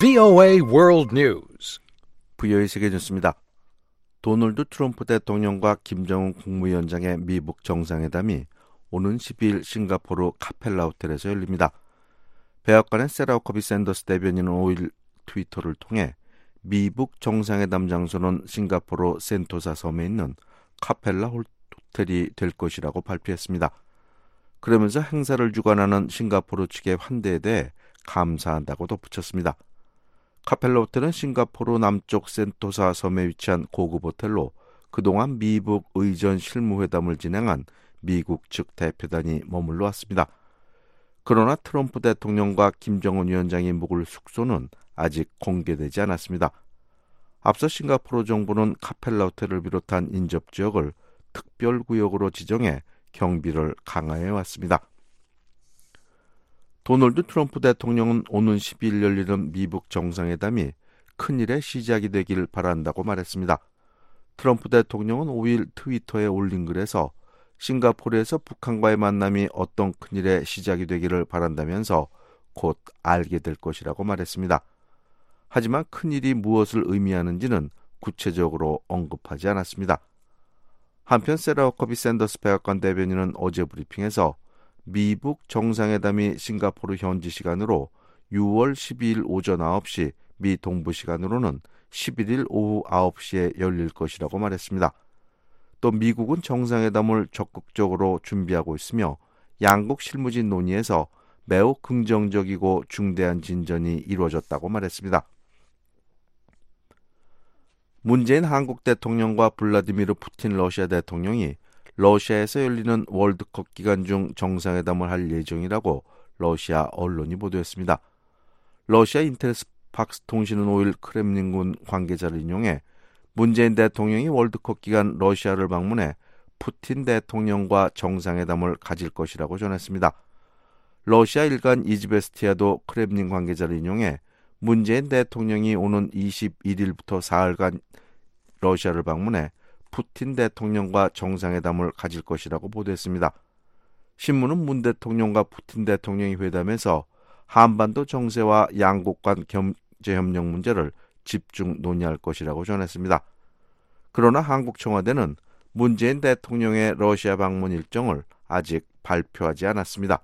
VOA World News. VOA 세계 뉴스입니다. 도널드 트럼프 대통령과 김정은 국무위원장의 미북 정상회담이 오는 12일 싱가포르 카펠라 호텔에서 열립니다. 백악관의 세라 허커비 샌더스 대변인은 5일 트위터를 통해 미북 정상회담 장소는 싱가포르 센토사 섬에 있는 카펠라 호텔이 될 것이라고 발표했습니다. 그러면서 행사를 주관하는 싱가포르 측의 환대에 대해 감사한다고 덧붙였습니다. 카펠라 호텔은 싱가포르 남쪽 센토사 섬에 위치한 고급 호텔로 그동안 미북 의전 실무회담을 진행한 미국 측 대표단이 머물러 왔습니다. 그러나 트럼프 대통령과 김정은 위원장이 묵을 숙소는 아직 공개되지 않았습니다. 앞서 싱가포르 정부는 카펠라 호텔을 비롯한 인접지역을 특별구역으로 지정해 경비를 강화해 왔습니다. 도널드 트럼프 대통령은 오는 12일 열리는 미북 정상회담이 큰일의 시작이 되길 바란다고 말했습니다. 트럼프 대통령은 5일 트위터에 올린 글에서 싱가포르에서 북한과의 만남이 어떤 큰일의 시작이 되기를 바란다면서 곧 알게 될 것이라고 말했습니다. 하지만 큰일이 무엇을 의미하는지는 구체적으로 언급하지 않았습니다. 한편 세라 허커비 샌더스 백악관 대변인은 어제 브리핑에서 미북 정상회담이 싱가포르 현지 시간으로 6월 12일 오전 9시, 미 동부 시간으로는 11일 오후 9시에 열릴 것이라고 말했습니다. 또 미국은 정상회담을 적극적으로 준비하고 있으며 양국 실무진 논의에서 매우 긍정적이고 중대한 진전이 이루어졌다고 말했습니다. 문재인 한국 대통령과 블라디미르 푸틴 러시아 대통령이 러시아에서 열리는 월드컵 기간 중 정상회담을 할 예정이라고 러시아 언론이 보도했습니다. 러시아 인텔스팍스 통신은 5일 크렘린군 관계자를 인용해 문재인 대통령이 월드컵 기간 러시아를 방문해 푸틴 대통령과 정상회담을 가질 것이라고 전했습니다. 러시아 일간 이즈베스티아도 크렘린 관계자를 인용해 문재인 대통령이 오는 21일부터 4일간 러시아를 방문해 푸틴 대통령과 정상회담을 가질 것이라고 보도했습니다. 신문은 문 대통령과 푸틴 대통령이 회담에서 한반도 정세와 양국 간 경제협력 문제를 집중 논의할 것이라고 전했습니다. 그러나 한국 청와대는 문재인 대통령의 러시아 방문 일정을 아직 발표하지 않았습니다.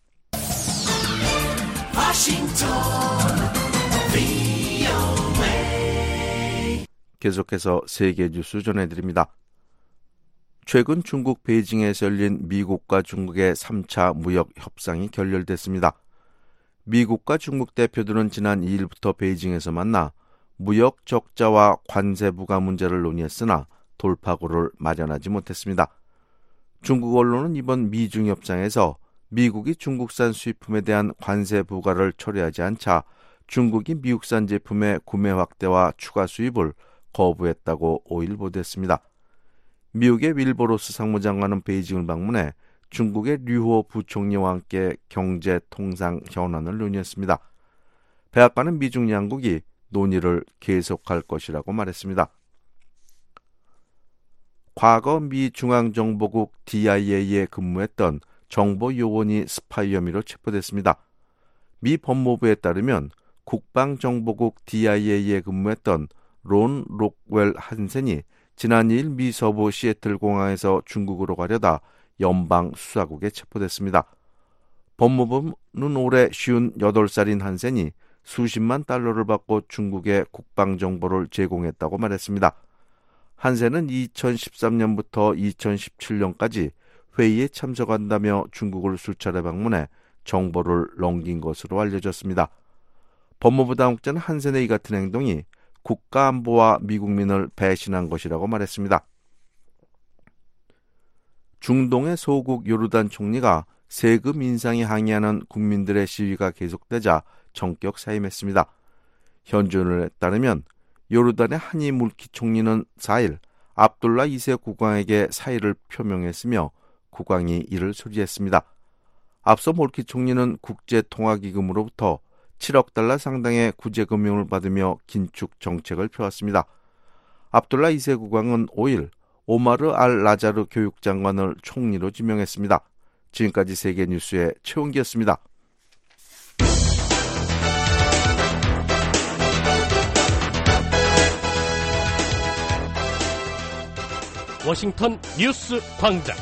계속해서 세계 뉴스 전해드립니다. 최근 중국 베이징에서 열린 미국과 중국의 3차 무역 협상이 결렬됐습니다. 미국과 중국 대표들은 지난 2일부터 베이징에서 만나 무역 적자와 관세 부과 문제를 논의했으나 돌파구를 마련하지 못했습니다. 중국 언론은 이번 미중 협상에서 미국이 중국산 수입품에 대한 관세 부과를 처리하지 않자 중국이 미국산 제품의 구매 확대와 추가 수입을 거부했다고 5일 보도했습니다. 미국의 윌버로스 상무장관은 베이징을 방문해 중국의 류호 부총리와 함께 경제 통상 현안을 논의했습니다. 백악관은 미중 양국이 논의를 계속할 것이라고 말했습니다. 과거 미 중앙정보국 DIA에 근무했던 정보요원이 스파이 혐의로 체포됐습니다. 미 법무부에 따르면 국방정보국 DIA에 근무했던 론 록웰 한센이 지난 2일 미 서부 시애틀 공항에서 중국으로 가려다 연방 수사국에 체포됐습니다. 법무부는 올해 58살인 한센이 수십만 달러를 받고 중국에 국방정보를 제공했다고 말했습니다. 한센은 2013년부터 2017년까지 회의에 참석한다며 중국을 수차례 방문해 정보를 넘긴 것으로 알려졌습니다. 법무부 당국자는 한센의 이 같은 행동이 국가안보와 미국민을 배신한 것이라고 말했습니다. 중동의 소국 요르단 총리가 세금 인상에 항의하는 국민들의 시위가 계속되자 전격 사임했습니다. 현지언론에 따르면 요르단의 하니 물키 총리는 4일 압둘라 2세 국왕에게 사의를 표명했으며 국왕이 이를 수리했습니다. 앞서 몰키 총리는 국제통화기금으로부터 7억 달러 상당의 구제금융을 받으며 긴축 정책을 펴왔습니다. 압둘라 2세 국왕은 5일 오마르 알 라자르 교육장관을 총리로 지명했습니다. 지금까지 세계뉴스의 최원기였습니다. 워싱턴 뉴스 광장.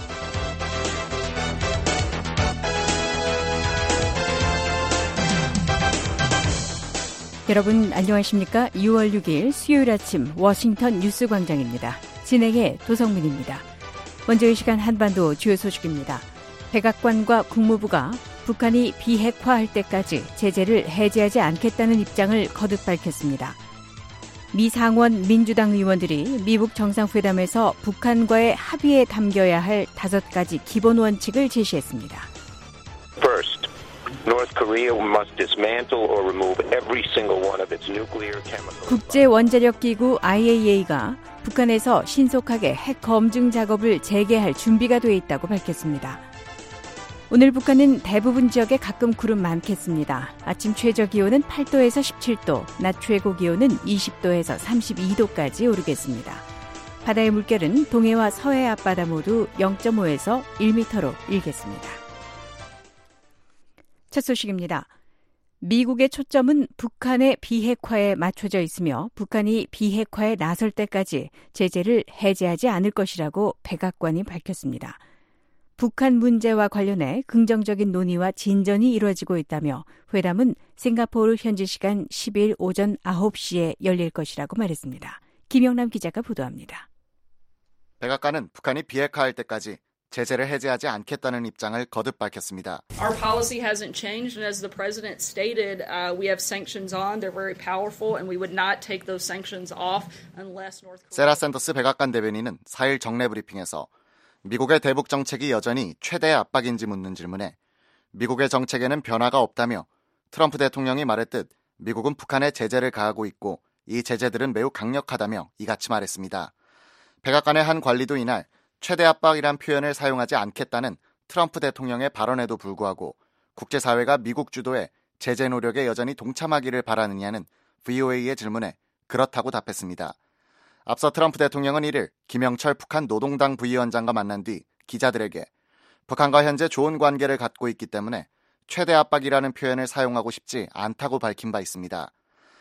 여러분 안녕하십니까? 6월 6일 수요일 아침 워싱턴 뉴스 광장입니다. 진행의 도성민입니다. 먼저 이 시간 한반도 주요 소식입니다. 백악관과 국무부가 북한이 비핵화할 때까지 제재를 해제하지 않겠다는 입장을 거듭 밝혔습니다. 미 상원 민주당 의원들이 미국 정상회담에서 북한과의 합의에 담겨야 할 5가지 기본 원칙을 제시했습니다. First, North Korea must dismantle or remove every single one of its nuclear, chemical. 국제원자력기구 IAEA가 북한에서 신속하게 핵 검증 작업을 재개할 준비가 돼 있다고 밝혔습니다. 오늘 북한은 대부분 지역에 가끔 구름 많겠습니다. 아침 최저 기온은 8도에서 17도, 낮 최고 기온은 20도에서 32도까지 오르겠습니다. 바다의 물결은 동해와 서해 앞바다 모두 0.5에서 1m로 일겠습니다. 첫 소식입니다. 미국의 초점은 북한의 비핵화에 맞춰져 있으며 북한이 비핵화에 나설 때까지 제재를 해제하지 않을 것이라고 백악관이 밝혔습니다. 북한 문제와 관련해 긍정적인 논의와 진전이 이루어지고 있다며 회담은 싱가포르 현지 시간 10일 오전 9시에 열릴 것이라고 말했습니다. 김영남 기자가 보도합니다. 백악관은 북한이 비핵화할 때까지 제재를 해제하지 않겠다는 입장을 거듭 밝혔습니다. Our policy hasn't changed, and as the president stated, we have sanctions on. They're very powerful, and we would not take those sanctions off unless North Korea. 세라 샌더스 백악관 대변인은 4일 정례 브리핑에서 미국의 대북 정책이 여전히 최대 압박인지 묻는 질문에 미국의 정책에는 변화가 없다며 트럼프 대통령이 말했듯 미국은 북한에 제재를 가하고 있고 이 제재들은 매우 강력하다며 이같이 말했습니다. 백악관의 한 관리도 이날 최대 압박이란 표현을 사용하지 않겠다는 트럼프 대통령의 발언에도 불구하고 국제사회가 미국 주도의 제재 노력에 여전히 동참하기를 바라느냐는 VOA의 질문에 그렇다고 답했습니다. 앞서 트럼프 대통령은 1일 김영철 북한 노동당 부위원장과 만난 뒤 기자들에게 북한과 현재 좋은 관계를 갖고 있기 때문에 최대 압박이라는 표현을 사용하고 싶지 않다고 밝힌 바 있습니다.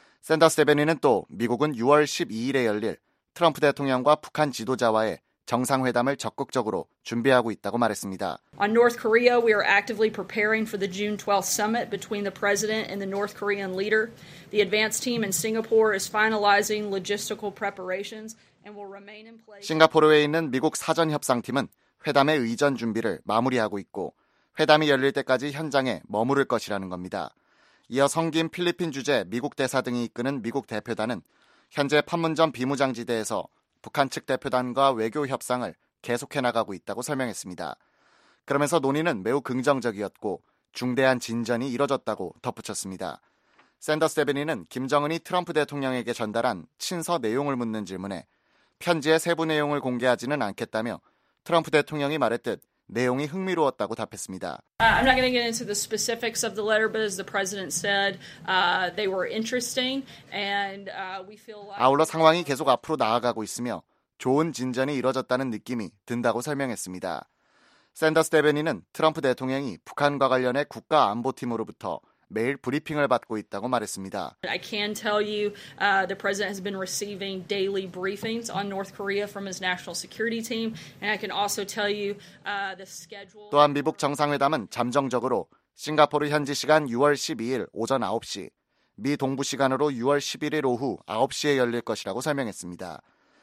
샌더스 대변인은 또 미국은 6월 12일에 열릴 트럼프 대통령과 북한 지도자와의 정상회담을 적극적으로 준비하고 있다고 말했습니다. On North Korea, we are actively preparing for the June 12th summit between the president and the North Korean leader. The advance team in Singapore is finalizing logistical preparations and will remain in place. 싱가포르에 있는 미국 사전협상팀은 회담의 의전 준비를 마무리하고 있고 회담이 열릴 때까지 현장에 머무를 것이라는 겁니다. 이어 성김 필리핀 주재 미국 대사 등이 이끄는 미국 대표단은 현재 판문점 비무장지대에서 북한 측 대표단과 외교 협상을 계속해 나가고 있다고 설명했습니다. 그러면서 논의는 매우 긍정적이었고 중대한 진전이 이뤄졌다고 덧붙였습니다. 샌더스 대변인은 김정은이 트럼프 대통령에게 전달한 친서 내용을 묻는 질문에 편지의 세부 내용을 공개하지는 않겠다며 트럼프 대통령이 말했듯 내용이 흥미로웠다고 답했습니다. I'm not going to get into the specifics of the letter, but as the president said, they were interesting, and we feel like. 아울러 상황이 계속 앞으로 나아가고 있으며 좋은 진전이 이뤄졌다는 느낌이 든다고 설명했습니다. 샌더스 대변인은 트럼프 대통령이 북한과 관련해 국가안보팀으로부터 매일 브리핑을 받고 있다고 말했습니다. I can tell you the president has been receiving daily briefings on North Korea from his national security team, and I can also tell you the schedule. 또한 미북 정상회담은 잠정적으로 싱가포르 현지 시간 6월 12일 오전 9시, 미 동부 시간으로 6월 11일 오후 9시에 열릴 것이라고 설명했습니다.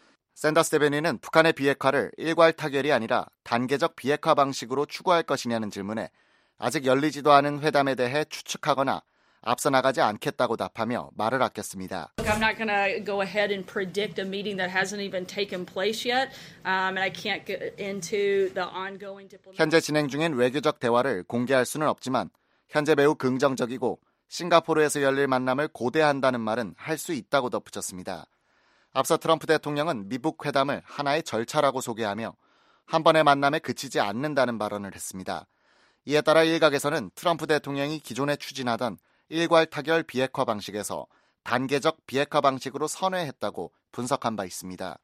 샌더스 대변인은 북한의 비핵화를 일괄 타결이 아니라 단계적 비핵화 방식으로 추구할 것이냐는 질문에 아직 열리지도 않은 회담에 대해 추측하거나 앞서 나가지 않겠다고 답하며 말을 아꼈습니다. I'm not going to go ahead and predict a meeting that hasn't even taken place yet, and I can't get into the ongoing diplomatic. 현재 진행 중인 외교적 대화를 공개할 수는 없지만 현재 매우 긍정적이고 싱가포르에서 열릴 만남을 고대한다는 말은 할 수 있다고 덧붙였습니다. 앞서 트럼프 대통령은 미북 회담을 하나의 절차라고 소개하며 한 번의 만남에 그치지 않는다는 발언을 했습니다. 이에 따라 일각에서는 트럼프 대통령이 기존에 추진하던 일괄 타결 비핵화 방식에서 단계적 비핵화 방식으로 선회했다고 분석한 바 있습니다.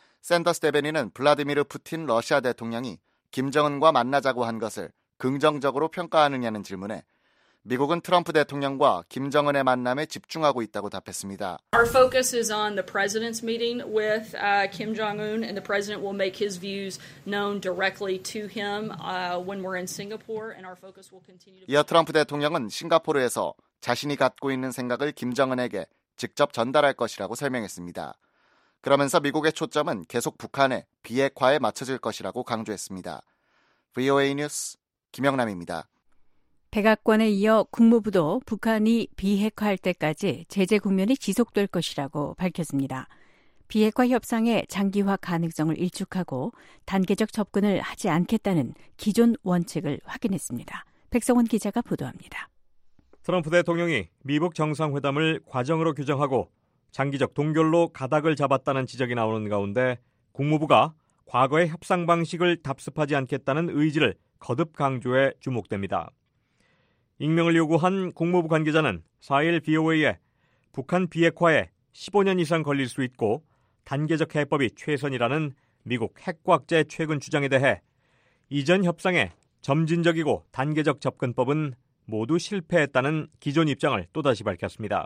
샌더스 대변인은 블라디미르 푸틴 러시아 대통령이 김정은과 만나자고 한 것을 긍정적으로 평가하느냐는 질문에 미국은 트럼프 대통령과 김정은의 만남에 집중하고 있다고 답했습니다. Our focus is on the president's meeting with Kim Jong-un, and the president will make his views known directly to him when we're in Singapore, and our focus will continue to... 이어 트럼프 대통령은 싱가포르에서 자신이 갖고 있는 생각을 김정은에게 직접 전달할 것이라고 설명했습니다. 그러면서 미국의 초점은 계속 북한의 비핵화에 맞춰질 것이라고 강조했습니다. VOA 뉴스 김영남입니다. 백악관에 이어 국무부도 북한이 비핵화할 때까지 제재 국면이 지속될 것이라고 밝혔습니다. 비핵화 협상의 장기화 가능성을 일축하고 단계적 접근을 하지 않겠다는 기존 원칙을 확인했습니다. 백성원 기자가 보도합니다. 트럼프 대통령이 미북 정상회담을 과정으로 규정하고 장기적 동결로 가닥을 잡았다는 지적이 나오는 가운데 국무부가 과거의 협상 방식을 답습하지 않겠다는 의지를 거듭 강조해 주목됩니다. 익명을 요구한 국무부 관계자는 4일 VOA에 북한 비핵화에 15년 이상 걸릴 수 있고 단계적 해법이 최선이라는 미국 핵과학자의 최근 주장에 대해 이전 협상에 점진적이고 단계적 접근법은 모두 실패했다는 기존 입장을 또다시 밝혔습니다.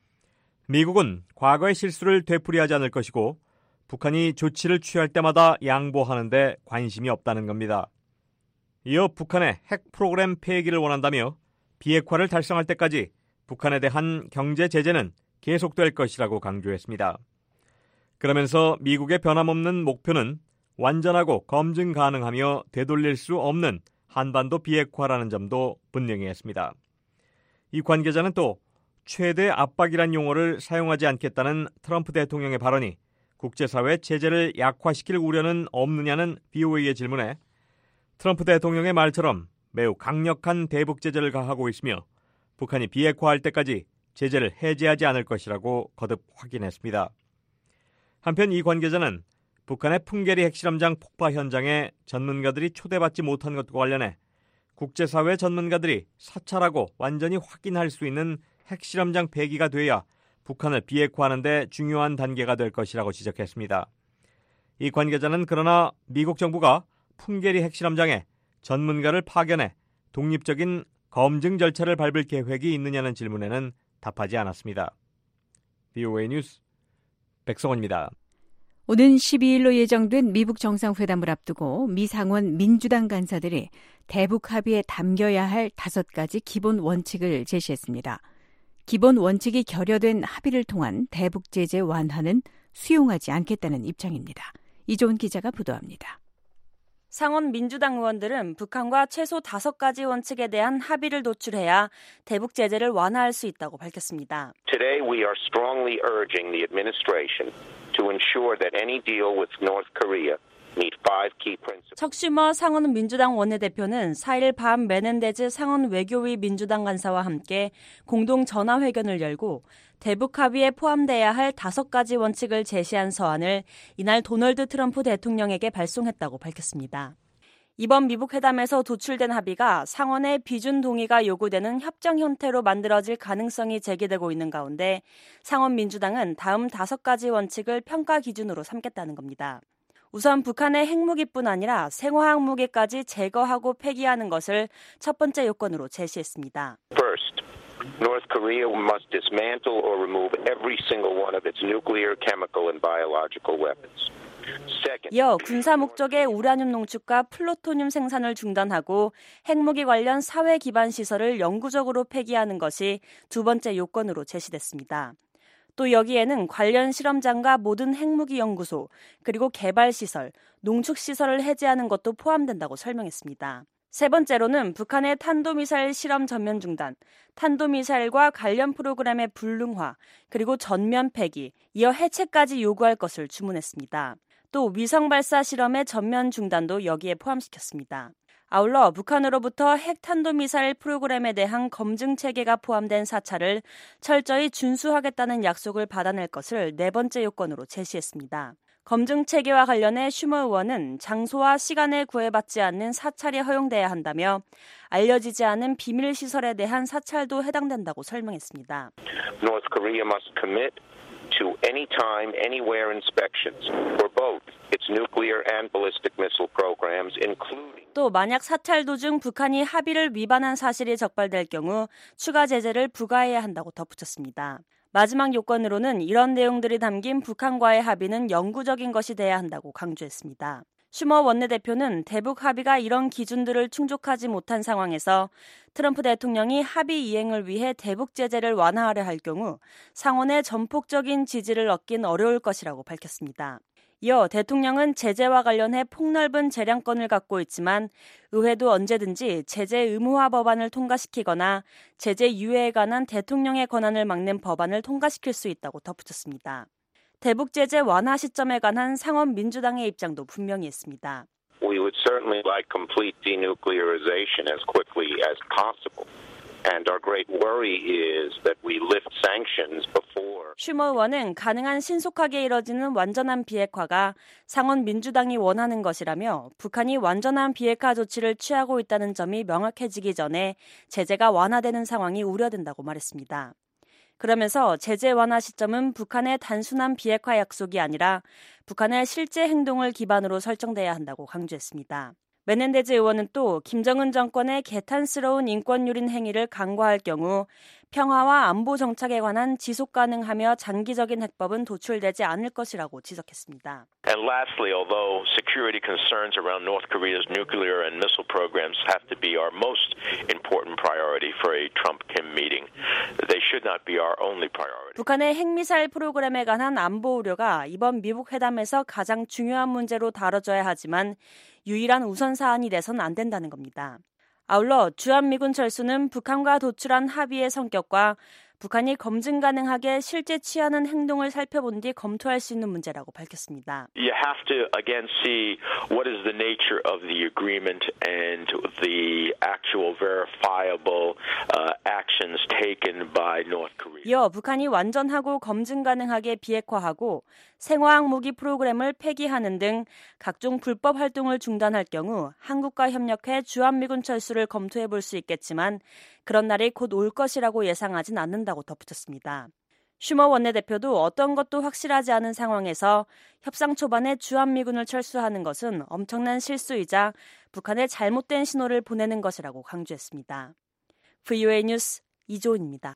미국은 과거의 실수를 되풀이하지 않을 것이고 북한이 조치를 취할 때마다 양보하는 데 관심이 없다는 겁니다. 이어 북한의 핵 프로그램 폐기를 원한다며 비핵화를 달성할 때까지 북한에 대한 경제 제재는 계속될 것이라고 강조했습니다. 그러면서 미국의 변함없는 목표는 완전하고 검증 가능하며 되돌릴 수 없는 한반도 비핵화라는 점도 분명히 했습니다. 이 관계자는 또 최대 압박이란 용어를 사용하지 않겠다는 트럼프 대통령의 발언이 국제사회 제재를 약화시킬 우려는 없느냐는 VOA의 질문에 트럼프 대통령의 말처럼 매우 강력한 대북 제재를 가하고 있으며 북한이 비핵화할 때까지 제재를 해제하지 않을 것이라고 거듭 확인했습니다. 한편 이 관계자는 북한의 풍계리 핵실험장 폭파 현장에 전문가들이 초대받지 못한 것과 관련해 국제사회 전문가들이 사찰하고 완전히 확인할 수 있는 핵실험장 폐기가 돼야 북한을 비핵화하는 데 중요한 단계가 될 것이라고 지적했습니다. 이 관계자는 그러나 미국 정부가 풍계리 핵실험장에 전문가를 파견해 독립적인 검증 절차를 밟을 계획이 있느냐는 질문에는 답하지 않았습니다. VOA 뉴스 백성원입니다. 오는 12일로 예정된 미북 정상회담을 앞두고 미 상원 민주당 간사들이 대북 합의에 담겨야 할 5가지 기본 원칙을 제시했습니다. 기본 원칙이 결여된 합의를 통한 대북 제재 완화는 수용하지 않겠다는 입장입니다. 이조은 기자가 보도합니다. 상원 민주당 의원들은 북한과 최소 5가지 원칙에 대한 합의를 도출해야 대북 제재를 완화할 수 있다고 밝혔습니다. Today we are strongly urging the administration to ensure that any deal with North Korea meet 5 key principles. 척 슈머 상원 민주당 원내대표는 4일 밤 메넨데즈 상원 외교위 민주당 간사와 함께 공동 전화회견을 열고 대북 합의에 포함돼야 할 5가지 원칙을 제시한 서한을 이날 도널드 트럼프 대통령에게 발송했다고 밝혔습니다. 이번 미북 회담에서 도출된 합의가 상원의 비준 동의가 요구되는 협정 형태로 만들어질 가능성이 제기되고 있는 가운데 상원 민주당은 다음 5가지 원칙을 평가 기준으로 삼겠다는 겁니다. 우선 북한의 핵무기뿐 아니라 생화학 무기까지 제거하고 폐기하는 것을 첫 번째 요건으로 제시했습니다. First, North Korea must dismantle or remove every single one of its nuclear, chemical, and biological weapons. 이어 군사 목적의 우라늄 농축과 플루토늄 생산을 중단하고 핵무기 관련 사회 기반 시설을 영구적으로 폐기하는 것이 두 번째 요건으로 제시됐습니다. 또 여기에는 관련 실험장과 모든 핵무기 연구소, 그리고 개발시설, 농축시설을 해제하는 것도 포함된다고 설명했습니다. 세 번째로는 북한의 탄도미사일 실험 전면 중단, 탄도미사일과 관련 프로그램의 불능화, 그리고 전면 폐기, 이어 해체까지 요구할 것을 주문했습니다. 또 위성 발사 실험의 전면 중단도 여기에 포함시켰습니다. 아울러 북한으로부터 핵 탄도미사일 프로그램에 대한 검증 체계가 포함된 사찰을 철저히 준수하겠다는 약속을 받아낼 것을 네 번째 요건으로 제시했습니다. 검증 체계와 관련해 슈머 의원은 장소와 시간에 구애받지 않는 사찰이 허용돼야 한다며 알려지지 않은 비밀 시설에 대한 사찰도 해당된다고 설명했습니다. North Korea must commit to anytime, anywhere inspections for both its nuclear and ballistic missile programs, including 또 만약 사찰 도중 북한이 합의를 위반한 사실이 적발될 경우 추가 제재를 부과해야 한다고 덧붙였습니다. 마지막 요건으로는 이런 내용들이 담긴 북한과의 합의는 영구적인 것이 돼야 한다고 강조했습니다. 슈머 원내대표는 대북 합의가 이런 기준들을 충족하지 못한 상황에서 트럼프 대통령이 합의 이행을 위해 대북 제재를 완화하려 할 경우 상원의 전폭적인 지지를 얻긴 어려울 것이라고 밝혔습니다. 이어 대통령은 제재와 관련해 폭넓은 재량권을 갖고 있지만 의회도 언제든지 제재 의무화 법안을 통과시키거나 제재 유예에 관한 대통령의 권한을 막는 법안을 통과시킬 수 있다고 덧붙였습니다. 대북 제재 완화 시점에 관한 상원 민주당의 입장도 분명히 있습니다. we would certainly like complete denuclearization as quickly as possible. And our great worry is that we lift sanctions before. 슈머 의원은 가능한 신속하게 이뤄지는 완전한 비핵화가 상원 민주당이 원하는 것이라며 북한이 완전한 비핵화 조치를 취하고 있다는 점이 명확해지기 전에 제재가 완화되는 상황이 우려된다고 말했습니다. 그러면서 제재 완화 시점은 북한의 단순한 비핵화 약속이 아니라 북한의 실제 행동을 기반으로 설정돼야 한다고 강조했습니다. 메넨데즈 의원은 또 김정은 정권의 개탄스러운 인권유린 행위를 간과할 경우 평화와 안보 정착에 관한 지속 가능하며 장기적인 해법은 도출되지 않을 것이라고 지적했습니다. And lastly, although security concerns around North Korea's nuclear and missile programs have to be our most important priority for a Trump-Kim meeting, they should not be our only priority. 북한의 핵미사일 프로그램에 관한 안보 우려가 이번 미국 회담에서 가장 중요한 문제로 다뤄져야 하지만 유일한 우선 사안이 돼선 안 된다는 겁니다. 아울러 주한미군 철수는 북한과 도출한 합의의 성격과 북한이 검증 가능하게 실제 취하는 행동을 살펴본 뒤 검토할 수 있는 문제라고 밝혔습니다. You have to again see what is the nature of the agreement and the actual verifiable actions taken by North Korea. 이어 북한이 완전하고 검증 가능하게 비핵화하고 생화학 무기 프로그램을 폐기하는 등 각종 불법 활동을 중단할 경우 한국과 협력해 주한미군 철수를 검토해 볼 수 있겠지만 그런 날이 곧 올 것이라고 예상하진 않는다고 덧붙였습니다. 슈머 원내대표도 어떤 것도 확실하지 않은 상황에서 협상 초반에 주한미군을 철수하는 것은 엄청난 실수이자 북한에 잘못된 신호를 보내는 것이라고 강조했습니다. VOA 뉴스 이조은입니다.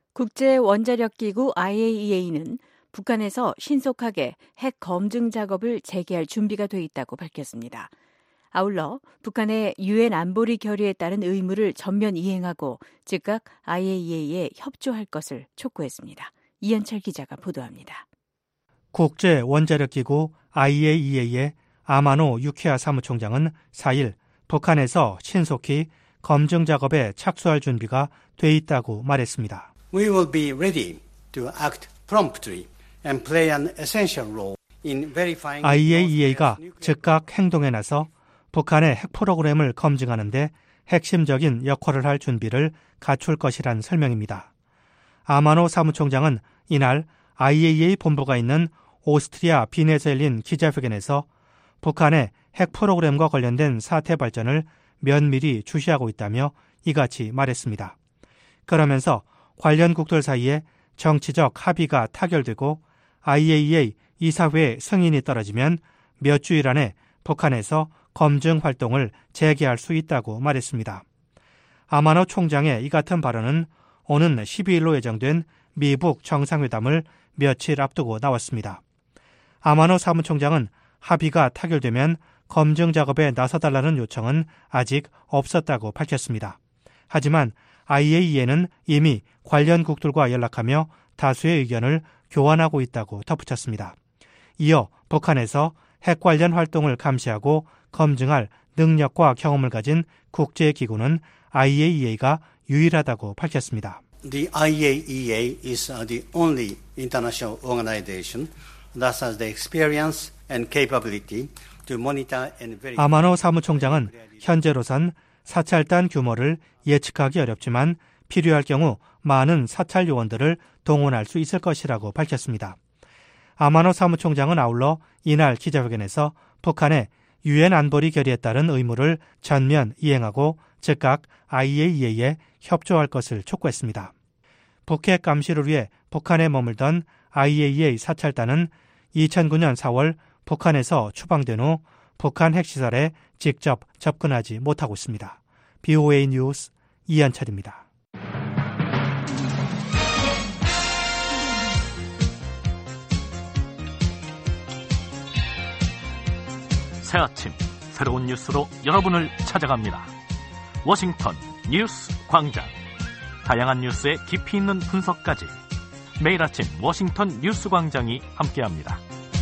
국제원자력기구 IAEA는 북한에서 신속하게 핵 검증 작업을 재개할 준비가 돼 있다고 밝혔습니다. 아울러 북한의 유엔 안보리 결의에 따른 의무를 전면 이행하고 즉각 IAEA에 협조할 것을 촉구했습니다. 이현철 기자가 보도합니다. 국제원자력기구 IAEA의 아마노 유키아 사무총장은 4일 북한에서 신속히 검증 작업에 착수할 준비가 돼 있다고 말했습니다. We will be ready to act promptly and play an essential role in verifying IAEA가 즉각 행동에 나서 북한의 핵 프로그램을 검증하는 데 핵심적인 역할을 할 준비를 갖출 것이란 설명입니다. 아마노 사무총장은 이날 IAEA 본부가 있는 오스트리아 빈에서 열린 기자회견에서 북한의 핵 프로그램과 관련된 사태 발전을 면밀히 주시하고 있다며 이같이 말했습니다. 그러면서 관련국들 사이에 정치적 합의가 타결되고 IAEA 이사회 승인이 떨어지면 몇 주일 안에 북한에서 검증 활동을 재개할 수 있다고 말했습니다. 아마노 총장의 이 같은 발언은 오는 12일로 예정된 미북 정상회담을 며칠 앞두고 나왔습니다. 아마노 사무총장은 합의가 타결되면 검증 작업에 나서달라는 요청은 아직 없었다고 밝혔습니다. 하지만 IAEA는 이미 관련국들과 연락하며 다수의 의견을 교환하고 있다고 덧붙였습니다. 이어 북한에서 핵 관련 활동을 감시하고 검증할 능력과 경험을 가진 국제기구는 IAEA가 유일하다고 밝혔습니다. The IAEA is the only international organization that has the experience and capability to monitor and verify. 아마노 사무총장은 현재로선 사찰단 규모를 예측하기 어렵지만 필요할 경우 많은 사찰 요원들을 동원할 수 있을 것이라고 밝혔습니다. 아마노 사무총장은 아울러 이날 기자회견에서 북한의 유엔 안보리 결의에 따른 의무를 전면 이행하고 즉각 IAEA에 협조할 것을 촉구했습니다. 북핵 감시를 위해 북한에 머물던 IAEA 사찰단은 2009년 4월 북한에서 추방된 후 북한 핵시설에 직접 접근하지 못하고 있습니다. BOA 뉴스 이한철입니다. 새 아침 새로운 뉴스로 여러분을 찾아갑니다. 워싱턴 뉴스 광장. 다양한 뉴스의 깊이 있는 분석까지 매일 아침 워싱턴 뉴스 광장이 함께합니다.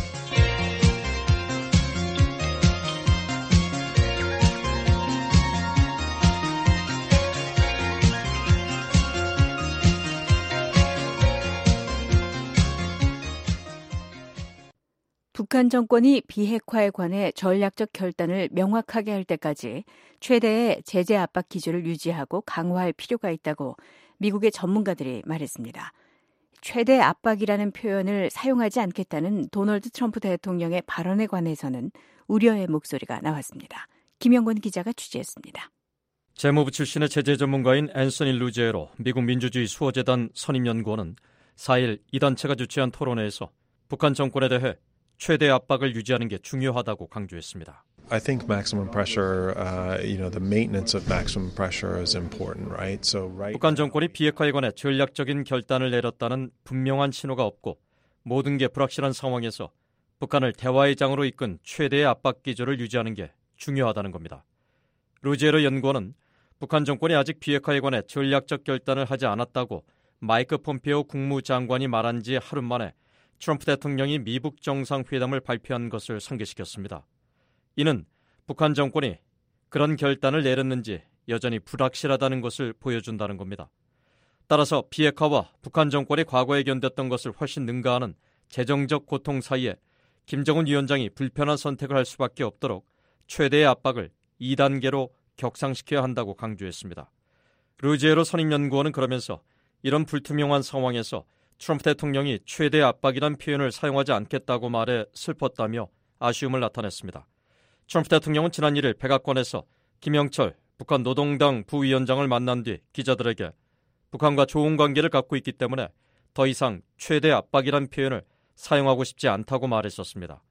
북한 정권이 비핵화에 관해 전략적 결단을 명확하게 할 때까지 최대의 제재 압박 기조를 유지하고 강화할 필요가 있다고 미국의 전문가들이 말했습니다. 최대 압박이라는 표현을 사용하지 않겠다는 도널드 트럼프 대통령의 발언에 관해서는 우려의 목소리가 나왔습니다. 김영권 기자가 취재했습니다. 재무부 출신의 제재 전문가인 앤서니 루제로 미국 민주주의 수호재단 선임연구원은 4일 이 단체가 주최한 토론회에서 북한 정권에 대해 최대 압박을 유지하는 게 중요하다고 강조했습니다. I think maximum pressure, the maintenance of maximum pressure is important, right? 북한 정권이 비핵화에 관해 전략적인 결단을 내렸다는 분명한 신호가 없고 모든 게 불확실한 상황에서 북한을 대화의 장으로 이끈 최대의 압박 기조를 유지하는 게 중요하다는 겁니다. 루제로 연구원은 북한 정권이 아직 비핵화에 관해 전략적 결단을 하지 않았다고 마이크 폼페오 국무장관이 말한 지 하루 만에 트럼프 대통령이 미북 정상회담을 발표한 것을 상기시켰습니다. 이는 북한 정권이 그런 결단을 내렸는지 여전히 불확실하다는 것을 보여준다는 겁니다. 따라서 비핵화와 북한 정권이 과거에 견뎠던 것을 훨씬 능가하는 재정적 고통 사이에 김정은 위원장이 불편한 선택을 할 수밖에 없도록 최대의 압박을 2단계로 격상시켜야 한다고 강조했습니다. 루제로 선임연구원은 그러면서 이런 불투명한 상황에서 트럼프 대통령이 최대 압박이란 표현을 사용하지 않겠다고 말해 슬펐다며 아쉬움을 나타냈습니다. 트럼프 대통령은 지난 1일 백악관에서 김영철 북한 노동당 부위원장을 만난 뒤 기자들에게 북한과 좋은 관계를 갖고 있기 때문에 더 이상 최대 압박이란 표현을 사용하고 싶지 않다고 말했었습니다.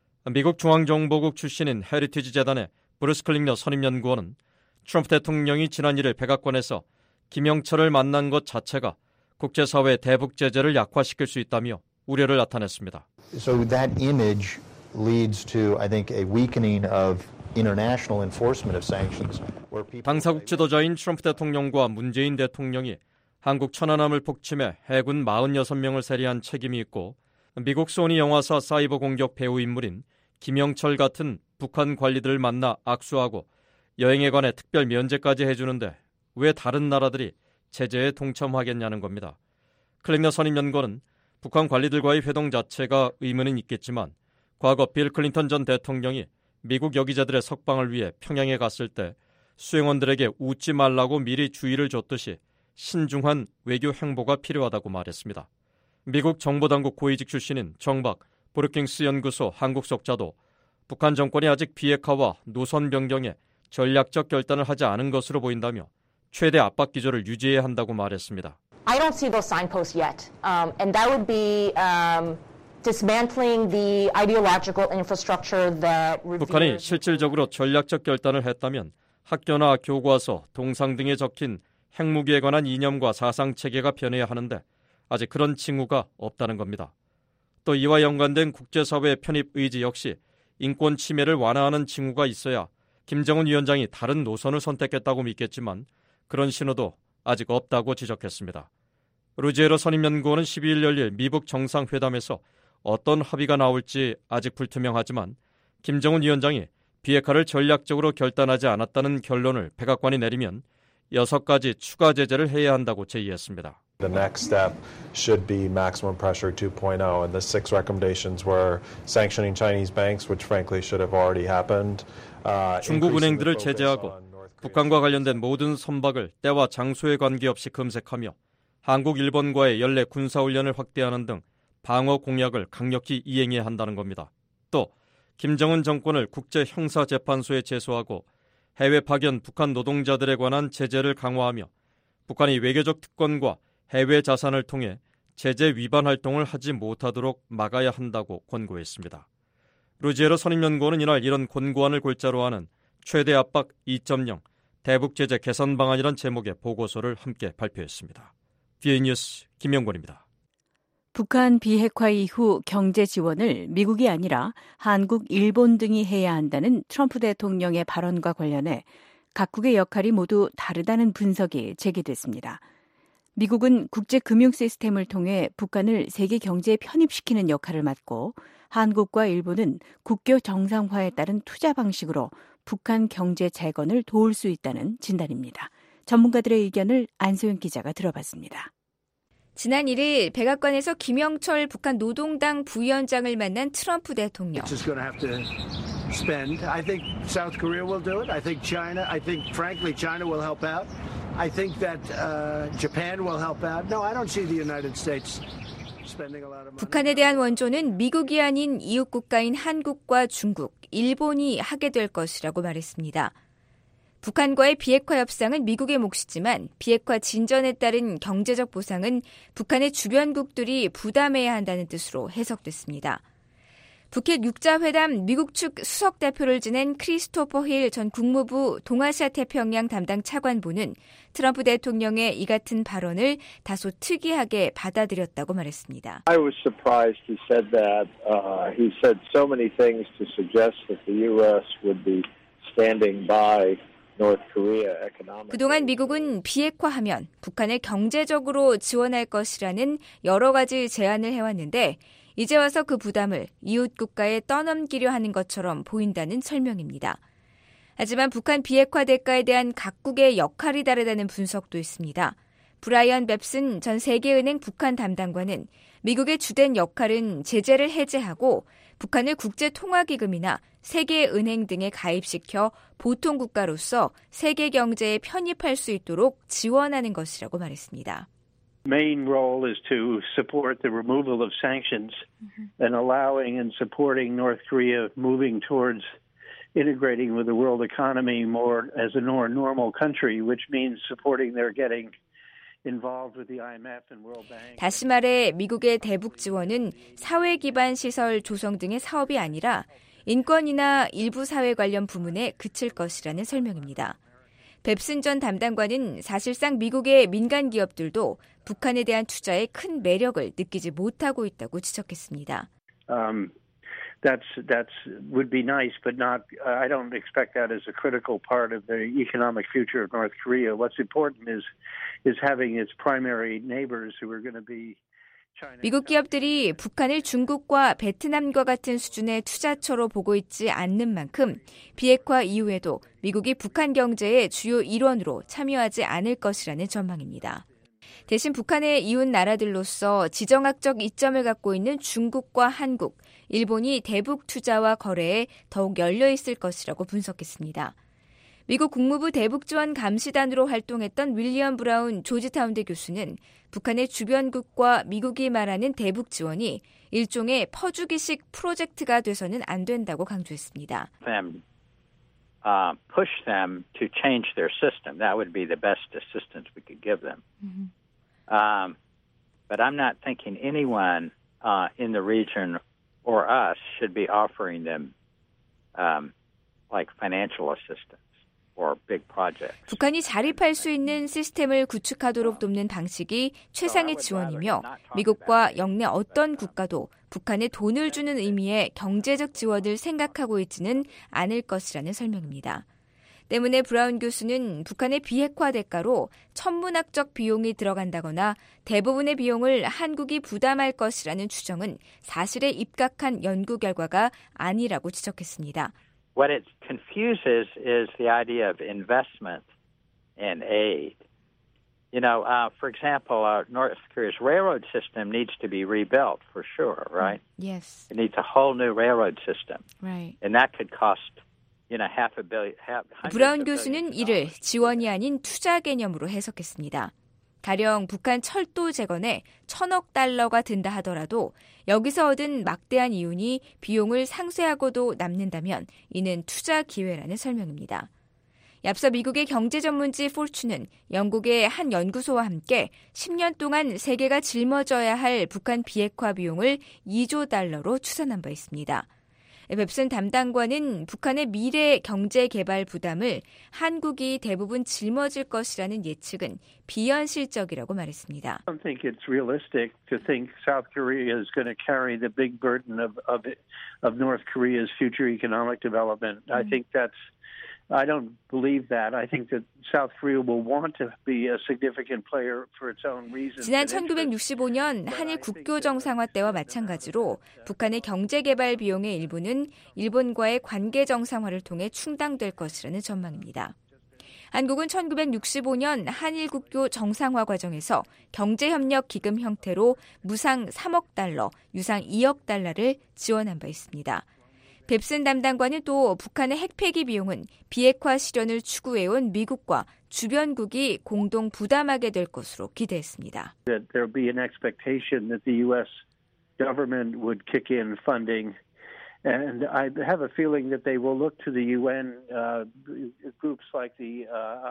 미국 중앙정보국 출신인 헤리티지 재단의 브루스 클링러 선임연구원은 트럼프 대통령이 지난 1일 백악관에서 김영철을 만난 것 자체가 국제사회의 대북 제재를 약화시킬 수 있다며 우려를 나타냈습니다. So that image leads to, I think, a weakening of international enforcement of sanctions. 당사국 지도자인 트럼프 대통령과 문재인 대통령이 한국 천안함을 폭침해 해군 46명을 세리한 책임이 있고 미국 소니 영화사 사이버 공격 배우 인물인 김영철 같은 북한 관리들을 만나 악수하고 여행에 관해 특별 면제까지 해주는데 왜 다른 나라들이 제재에 동참하겠냐는 겁니다. 클링러 선임연구원은 북한 관리들과의 회동 자체가 의문은 있겠지만 과거 빌 클린턴 전 대통령이 미국 여기자들의 석방을 위해 평양에 갔을 때 수행원들에게 웃지 말라고 미리 주의를 줬듯이 신중한 외교 행보가 필요하다고 말했습니다. 미국 정보당국 고위직 출신인 정박 브루킹스 연구소 한국 속자도 북한 정권이 아직 비핵화와 노선 변경에 전략적 결단을 하지 않은 것으로 보인다며 최대 압박 기조를 유지해야 한다고 말했습니다. I don't see those signposts yet, and that would be dismantling the ideological infrastructure that 북한이 실질적으로 전략적 결단을 했다면 학교나 교과서, 동상 등에 적힌 핵무기에 관한 이념과 사상 체계가 변해야 하는데 아직 그런 징후가 없다는 겁니다. 또 이와 연관된 국제사회의 편입 의지 역시 인권 침해를 완화하는 징후가 있어야 김정은 위원장이 다른 노선을 선택했다고 믿겠지만 그런 신호도 아직 없다고 지적했습니다. 루제로 선임연구원은 12일 열릴 미북 정상회담에서 어떤 합의가 나올지 아직 불투명하지만 김정은 위원장이 비핵화를 전략적으로 결단하지 않았다는 결론을 백악관이 내리면 6가지 추가 제재를 해야 한다고 제의했습니다. The next step should be maximum pressure 2.0, and the 6 recommendations were sanctioning Chinese banks, which frankly should have already happened. 중국 은행들을 제재하고 북한과 관련된 모든 선박을 때와 장소에 관계없이 금색하며 한국, 일본과의 연례 군사훈련을 확대하는 등 방어 공약을 강력히 이행해야 한다는 겁니다. 또 김정은 정권을 국제형사재판소에 제소하고 해외 파견 북한 노동자들에 관한 제재를 강화하며 북한이 외교적 특권과 해외 자산을 통해 제재 위반 활동을 하지 못하도록 막아야 한다고 권고했습니다. 루지에로 선임연구원은 이날 이런 권고안을 골자로 하는 최대 압박 2.0 대북 제재 개선 방안이란 제목의 보고서를 함께 발표했습니다. BA 뉴스 김영권입니다. 북한 비핵화 이후 경제 지원을 미국이 아니라 한국, 일본 등이 해야 한다는 트럼프 대통령의 발언과 관련해 각국의 역할이 모두 다르다는 분석이 제기됐습니다. 미국은 국제 금융 시스템을 통해 북한을 세계 경제에 편입시키는 역할을 맡고 한국과 일본은 국교 정상화에 따른 투자 방식으로 북한 경제 재건을 도울 수 있다는 진단입니다. 전문가들의 의견을 안소영 기자가 들어봤습니다. 지난 1일 백악관에서 김영철 북한 노동당 부위원장을 만난 트럼프 대통령. I think South Korea will do it. I think China. I think, frankly, China will help out. I think that Japan will help out. No, I don't see the United States spending a lot of money. 북한에 대한 원조는 미국이 아닌 이웃 국가인 한국과 중국, 일본이 하게 될 것이라고 말했습니다. 북한과의 비핵화 협상은 미국의 몫이지만 비핵화 진전에 따른 경제적 보상은 북한의 주변국들이 부담해야 한다는 뜻으로 해석됐습니다. 북핵 6자회담 미국 측 수석 대표를 지낸 크리스토퍼 힐 전 국무부 동아시아 태평양 담당 차관보는 트럼프 대통령의 이 같은 발언을 다소 특이하게 받아들였다고 말했습니다. I was surprised he said that. He said so many things to suggest that the U.S. would be standing by North Korea economically. 그동안 미국은 비핵화하면 북한을 경제적으로 지원할 것이라는 여러 가지 제안을 해왔는데 이제 와서 그 부담을 이웃 국가에 떠넘기려 하는 것처럼 보인다는 설명입니다. 하지만 북한 비핵화 대가에 대한 각국의 역할이 다르다는 분석도 있습니다. 브라이언 뱁슨 전 세계은행 북한 담당관은 미국의 주된 역할은 제재를 해제하고 북한을 국제통화기금이나 세계은행 등에 가입시켜 보통 국가로서 세계 경제에 편입할 수 있도록 지원하는 것이라고 말했습니다. Main role is to support the removal of sanctions and allowing and supporting North Korea moving towards integrating with the world economy more as a more normal country, which means supporting their getting involved with the IMF and World Bank. 다시 말해 미국의 대북 지원은 사회 기반 시설 조성 등의 사업이 아니라 인권이나 일부 사회 관련 부문에 그칠 것이라는 설명입니다. 뱁슨 전 담당관은 사실상 미국의 민간 기업들도 북한에 대한 투자에 큰 매력을 느끼지 못하고 있다고 지적했습니다. That's would be nice, but not. I don't expect that as a critical part of the economic future of North Korea. What's important is having its primary neighbors who are going to be. 미국 기업들이 북한을 중국과 베트남과 같은 수준의 투자처로 보고 있지 않는 만큼 비핵화 이후에도 미국이 북한 경제의 주요 일원으로 참여하지 않을 것이라는 전망입니다. 대신 북한의 이웃 나라들로서 지정학적 이점을 갖고 있는 중국과 한국, 일본이 대북 투자와 거래에 더욱 열려 있을 것이라고 분석했습니다. 미국 국무부 대북지원 감시단으로 활동했던 윌리엄 브라운 조지타운대 교수는 북한의 주변국과 미국이 말하는 대북 지원이 일종의 퍼주기식 프로젝트가 돼서는 안 된다고 강조했습니다. Push them to change their system. That would be the best assistance we could give them. But I'm not thinking anyone in the region or us should be offering them like financial assistance. 북한이 자립할 수 있는 시스템을 구축하도록 돕는 방식이 최상의 지원이며 미국과 영내 어떤 국가도 북한에 돈을 주는 의미의 경제적 지원을 생각하고 있지는 않을 것이라는 설명입니다. 때문에 브라운 교수는 북한의 비핵화 대가로 천문학적 비용이 들어간다거나 대부분의 비용을 한국이 부담할 것이라는 추정은 사실에 입각한 연구 결과가 아니라고 지적했습니다. What it confuses is the idea of investment and aid. You know, for example, North Korea's railroad system needs to be rebuilt for sure, right? Yes. It needs a whole new railroad system. Right. And that could cost, $500 billion. 브라운 교수는 이를 지원이 아닌 투자 개념으로 해석했습니다. 가령 북한 철도 재건에 $1,000억 든다 하더라도 여기서 얻은 막대한 이윤이 비용을 상쇄하고도 남는다면 이는 투자 기회라는 설명입니다. 앞서 미국의 경제 전문지 포춘은 영국의 한 연구소와 함께 10년 동안 세계가 짊어져야 할 북한 비핵화 비용을 $2조 추산한 바 있습니다. 뱁슨 담당관은 북한의 미래 경제 개발 부담을 한국이 대부분 짊어질 것이라는 예측은 비현실적이라고 말했습니다. I don't think it's realistic to think South Korea is going to carry the big burden of North Korea's future economic development. I don't believe that. I think that South Korea will want to be a significant player for its own reasons. 지난 1965년 한일 국교 정상화 때와 마찬가지로 북한의 경제 개발 비용의 일부는 일본과의 관계 정상화를 통해 충당될 것이라는 전망입니다. 한국은 1965년 한일 국교 정상화 과정에서 경제협력 기금 형태로 무상 3억 달러, 유상 2억 달러를 지원한 바 있습니다. 뱁슨 담당관은 또 북한의 핵폐기 비용은 비핵화 실현을 추구해온 미국과 주변국이 공동 부담하게 될 것으로 기대했습니다. That there will be an expectation that the U.S. government would kick in funding, and I have a feeling that they will look to the UN groups like the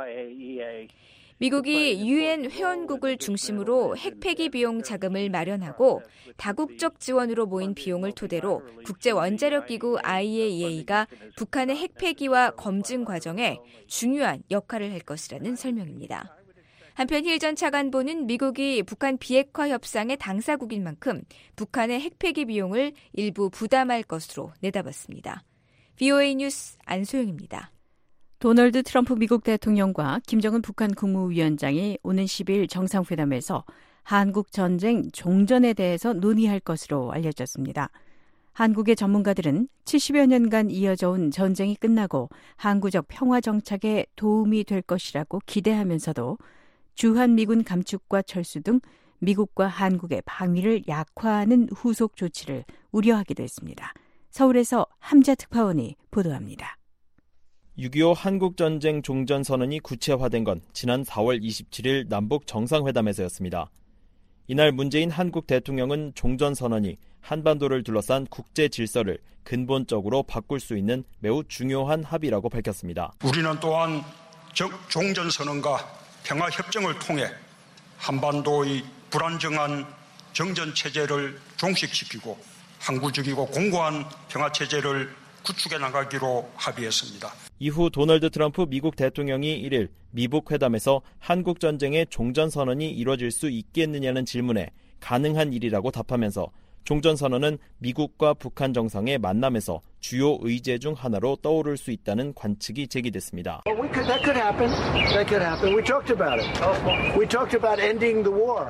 IAEA. 미국이 유엔 회원국을 중심으로 핵폐기 비용 자금을 마련하고 다국적 지원으로 모인 비용을 토대로 국제원자력기구 IAEA가 북한의 핵폐기와 검증 과정에 중요한 역할을 할 것이라는 설명입니다. 한편 힐 전 차관보는 미국이 북한 비핵화 협상의 당사국인 만큼 북한의 핵폐기 비용을 일부 부담할 것으로 내다봤습니다. VOA 뉴스 안소영입니다. 도널드 트럼프 미국 대통령과 김정은 북한 국무위원장이 오는 10일 정상회담에서 한국 전쟁 종전에 대해서 논의할 것으로 알려졌습니다. 한국의 전문가들은 70여 년간 이어져 온 전쟁이 끝나고 항구적 평화 정착에 도움이 될 것이라고 기대하면서도 주한미군 감축과 철수 등 미국과 한국의 방위를 약화하는 후속 조치를 우려하기도 했습니다. 서울에서 함자 특파원이 보도합니다. 6.25 한국전쟁 종전선언이 구체화된 건 지난 4월 27일 남북 정상회담에서였습니다. 이날 문재인 한국 대통령은 종전선언이 한반도를 둘러싼 국제 질서를 근본적으로 바꿀 수 있는 매우 중요한 합의라고 밝혔습니다. 우리는 또한 종전선언과 평화협정을 통해 한반도의 불안정한 정전체제를 종식시키고 항구적이고 공고한 평화체제를 구축해 나가기로 합의했습니다. 이후 도널드 트럼프 미국 대통령이 1일 미북 회담에서 한국전쟁의 종전선언이 이뤄질 수 있겠느냐는 질문에 가능한 일이라고 답하면서 종전선언은 미국과 북한 정상의 만남에서 주요 의제 중 하나로 떠오를 수 있다는 관측이 제기됐습니다. That could happen. We talked about it. We talked about ending the war.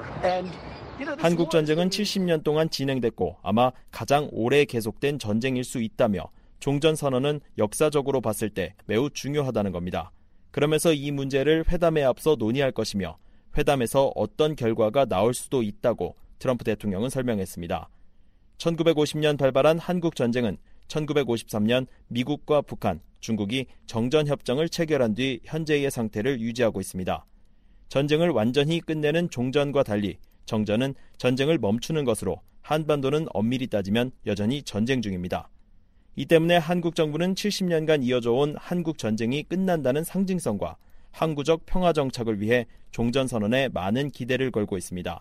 한국전쟁은 70년 동안 진행됐고 아마 가장 오래 계속된 전쟁일 수 있다며 종전선언은 역사적으로 봤을 때 매우 중요하다는 겁니다. 그러면서 이 문제를 회담에 앞서 논의할 것이며 회담에서 어떤 결과가 나올 수도 있다고 트럼프 대통령은 설명했습니다. 1950년 발발한 한국전쟁은 1953년 미국과 북한, 중국이 정전협정을 체결한 뒤 현재의 상태를 유지하고 있습니다. 전쟁을 완전히 끝내는 종전과 달리 정전은 전쟁을 멈추는 것으로 한반도는 엄밀히 따지면 여전히 전쟁 중입니다. 이 때문에 한국 정부는 70년간 이어져 온 한국 전쟁이 끝난다는 상징성과 항구적 평화 정착을 위해 종전선언에 많은 기대를 걸고 있습니다.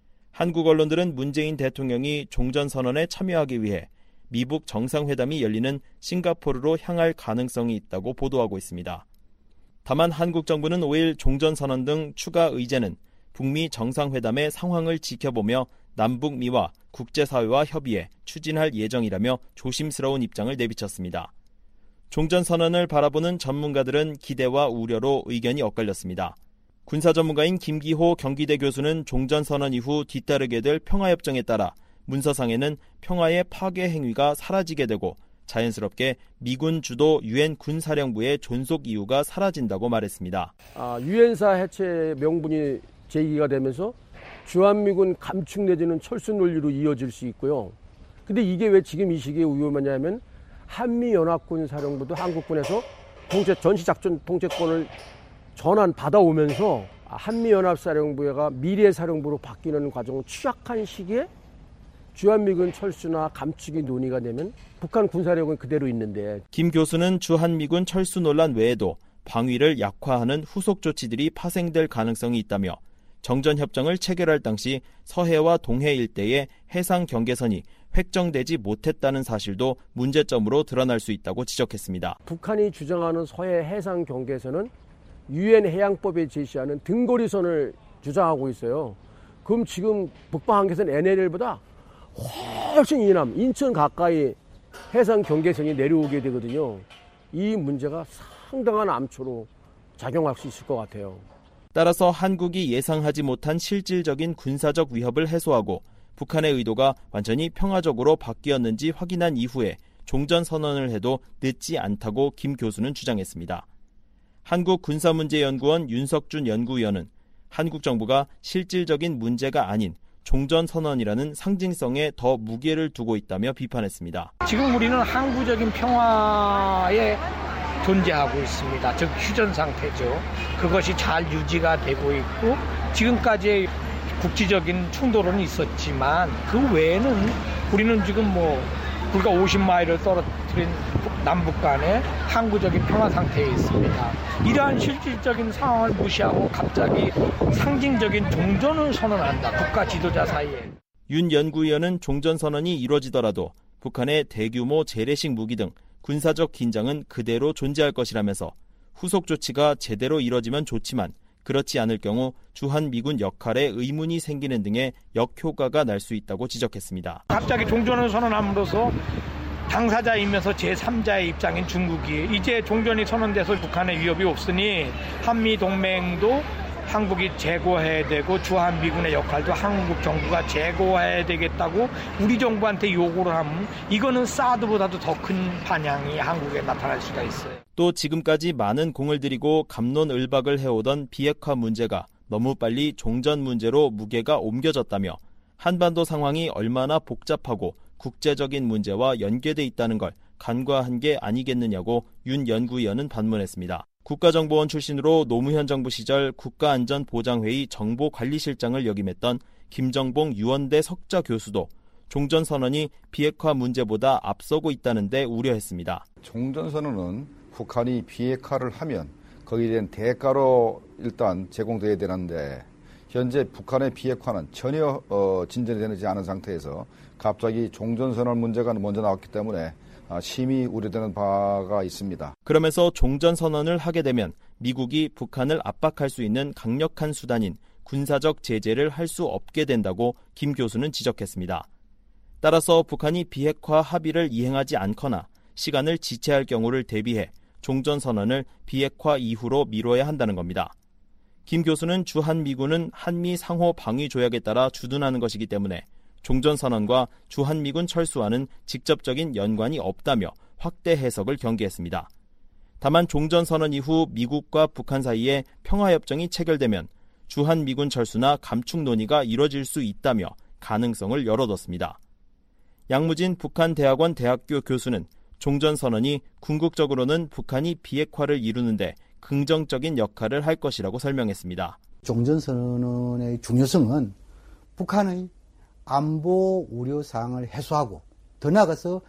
한국 언론들은 문재인 대통령이 종전선언에 참여하기 위해 미북 정상회담이 열리는 싱가포르로 향할 가능성이 있다고 보도하고 있습니다. 다만 한국 정부는 5일 종전선언 등 추가 의제는 북미 정상회담의 상황을 지켜보며 남북미와 국제사회와 협의해 추진할 예정이라며 조심스러운 입장을 내비쳤습니다. 종전선언을 바라보는 전문가들은 기대와 우려로 의견이 엇갈렸습니다. 군사 전문가인 김기호 경기대 교수는 종전선언 이후 뒤따르게 될 평화협정에 따라 문서상에는 평화의 파괴 행위가 사라지게 되고 자연스럽게 미군 주도 유엔 군사령부의 존속 이유가 사라진다고 말했습니다. 유엔사 해체 명분이 제기가 되면서 주한미군 감축 내지는 철수 논리로 이어질 수 있고요. 근데 이게 왜 지금 이 시기에 위험하냐면 한미연합군 사령부도 한국군에서 전시작전 통제권을 전환 받아오면서 한미연합사령부가 미래사령부로 바뀌는 과정을 취약한 시기에 주한미군 철수나 감축이 논의가 되면 북한 군사력은 그대로 있는데. 김 교수는 주한미군 철수 논란 외에도 방위를 약화하는 후속 조치들이 파생될 가능성이 있다며 정전협정을 체결할 당시 서해와 동해 일대의 해상 경계선이 획정되지 못했다는 사실도 문제점으로 드러날 수 있다고 지적했습니다. 북한이 주장하는 서해 해상 경계선은 유엔 해양법에 제시하는 등거리선을 주장하고 있어요. 그럼 지금 북방 한계선 NLL보다 훨씬 이남, 인천 가까이 해상 경계선이 내려오게 되거든요. 이 문제가 상당한 암초로 작용할 수 있을 것 같아요. 따라서 한국이 예상하지 못한 실질적인 군사적 위협을 해소하고 북한의 의도가 완전히 평화적으로 바뀌었는지 확인한 이후에 종전선언을 해도 늦지 않다고 김 교수는 주장했습니다. 한국군사문제연구원 윤석준 연구위원은 한국 정부가 실질적인 문제가 아닌 종전선언이라는 상징성에 더 무게를 두고 있다며 비판했습니다. 지금 우리는 항구적인 평화에 존재하고 있습니다. 즉 휴전 상태죠. 그것이 잘 유지가 되고 있고 지금까지의 국지적인 충돌은 있었지만 그 외에는 우리는 지금 불과 50마일을 떨어뜨린 남북 간의 항구적인 평화 상태에 있습니다. 이러한 실질적인 상황을 무시하고 갑자기 상징적인 종전을 선언한다. 국가 지도자 사이에. 윤 연구위원은 종전선언이 이루어지더라도 북한의 대규모 재래식 무기 등 군사적 긴장은 그대로 존재할 것이라면서 후속 조치가 제대로 이뤄지면 좋지만 그렇지 않을 경우 주한미군 역할에 의문이 생기는 등의 역효과가 날 수 있다고 지적했습니다. 갑자기 종전을 선언함으로써 당사자이면서 제3자의 입장인 중국이 이제 종전이 선언돼서 북한의 위협이 없으니 한미동맹도 한국이 제고해야 되고 주한미군의 역할도 한국 정부가 제고해야 되겠다고 우리 정부한테 요구를 하면 이거는 사드보다도 더 큰 반향이 한국에 나타날 수가 있어요. 또 지금까지 많은 공을 들이고 갑론을박을 해오던 비핵화 문제가 너무 빨리 종전 문제로 무게가 옮겨졌다며 한반도 상황이 얼마나 복잡하고 국제적인 문제와 연계돼 있다는 걸 간과한 게 아니겠느냐고 윤 연구위원은 반문했습니다. 국가정보원 출신으로 노무현 정부 시절 국가안전보장회의 정보관리실장을 역임했던 김정봉 유원대 석좌 교수도 종전선언이 비핵화 문제보다 앞서고 있다는 데 우려했습니다. 종전선언은 북한이 비핵화를 하면 거기에 대한 대가로 일단 제공돼야 되는데 현재 북한의 비핵화는 전혀 진전이 되지 않은 상태에서 갑자기 종전선언 문제가 먼저 나왔기 때문에 심히 우려되는 바가 있습니다. 그러면서 종전선언을 하게 되면 미국이 북한을 압박할 수 있는 강력한 수단인 군사적 제재를 할 수 없게 된다고 김 교수는 지적했습니다. 따라서 북한이 비핵화 합의를 이행하지 않거나 시간을 지체할 경우를 대비해 종전선언을 비핵화 이후로 미뤄야 한다는 겁니다. 김 교수는 주한미군은 한미 상호 방위 조약에 따라 주둔하는 것이기 때문에 종전선언과 주한미군 철수와는 직접적인 연관이 없다며 확대 해석을 경계했습니다. 다만 종전선언 이후 미국과 북한 사이에 평화협정이 체결되면 주한미군 철수나 감축 논의가 이뤄질 수 있다며 가능성을 열어뒀습니다. 양무진 북한대학원 대학교 교수는 종전선언이 궁극적으로는 북한이 비핵화를 이루는데 긍정적인 역할을 할 것이라고 설명했습니다. 종전선언의 중요성은 북한의 안보 우려사항을 해소하고 더 나아가서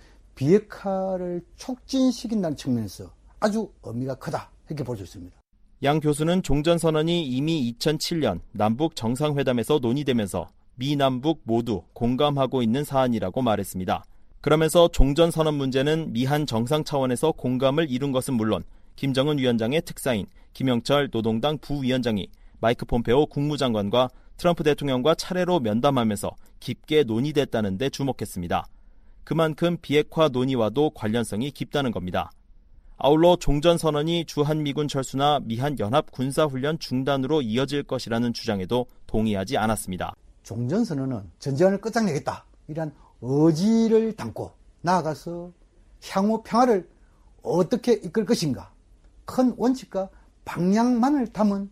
비핵화를 촉진시킨다는 측면에서 아주 의미가 크다 이렇게 볼 수 있습니다. 양 교수는 종전선언이 이미 2007년 남북 정상회담에서 논의되면서 미, 남북 모두 공감하고 있는 사안이라고 말했습니다. 그러면서 종전선언 문제는 미한 정상 차원에서 공감을 이룬 것은 물론 김정은 위원장의 특사인 김영철 노동당 부위원장이 마이크 폼페오 국무장관과 트럼프 대통령과 차례로 면담하면서 깊게 논의됐다는 데 주목했습니다. 그만큼 비핵화 논의와도 관련성이 깊다는 겁니다. 아울러 종전선언이 주한미군 철수나 미한 연합 군사훈련 중단으로 이어질 것이라는 주장에도 동의하지 않았습니다. 종전선언은 전쟁을 끝장내겠다 이런 의지를 담고 나아가서 향후 평화를 어떻게 이끌 것인가 큰 원칙과 방향만을 담은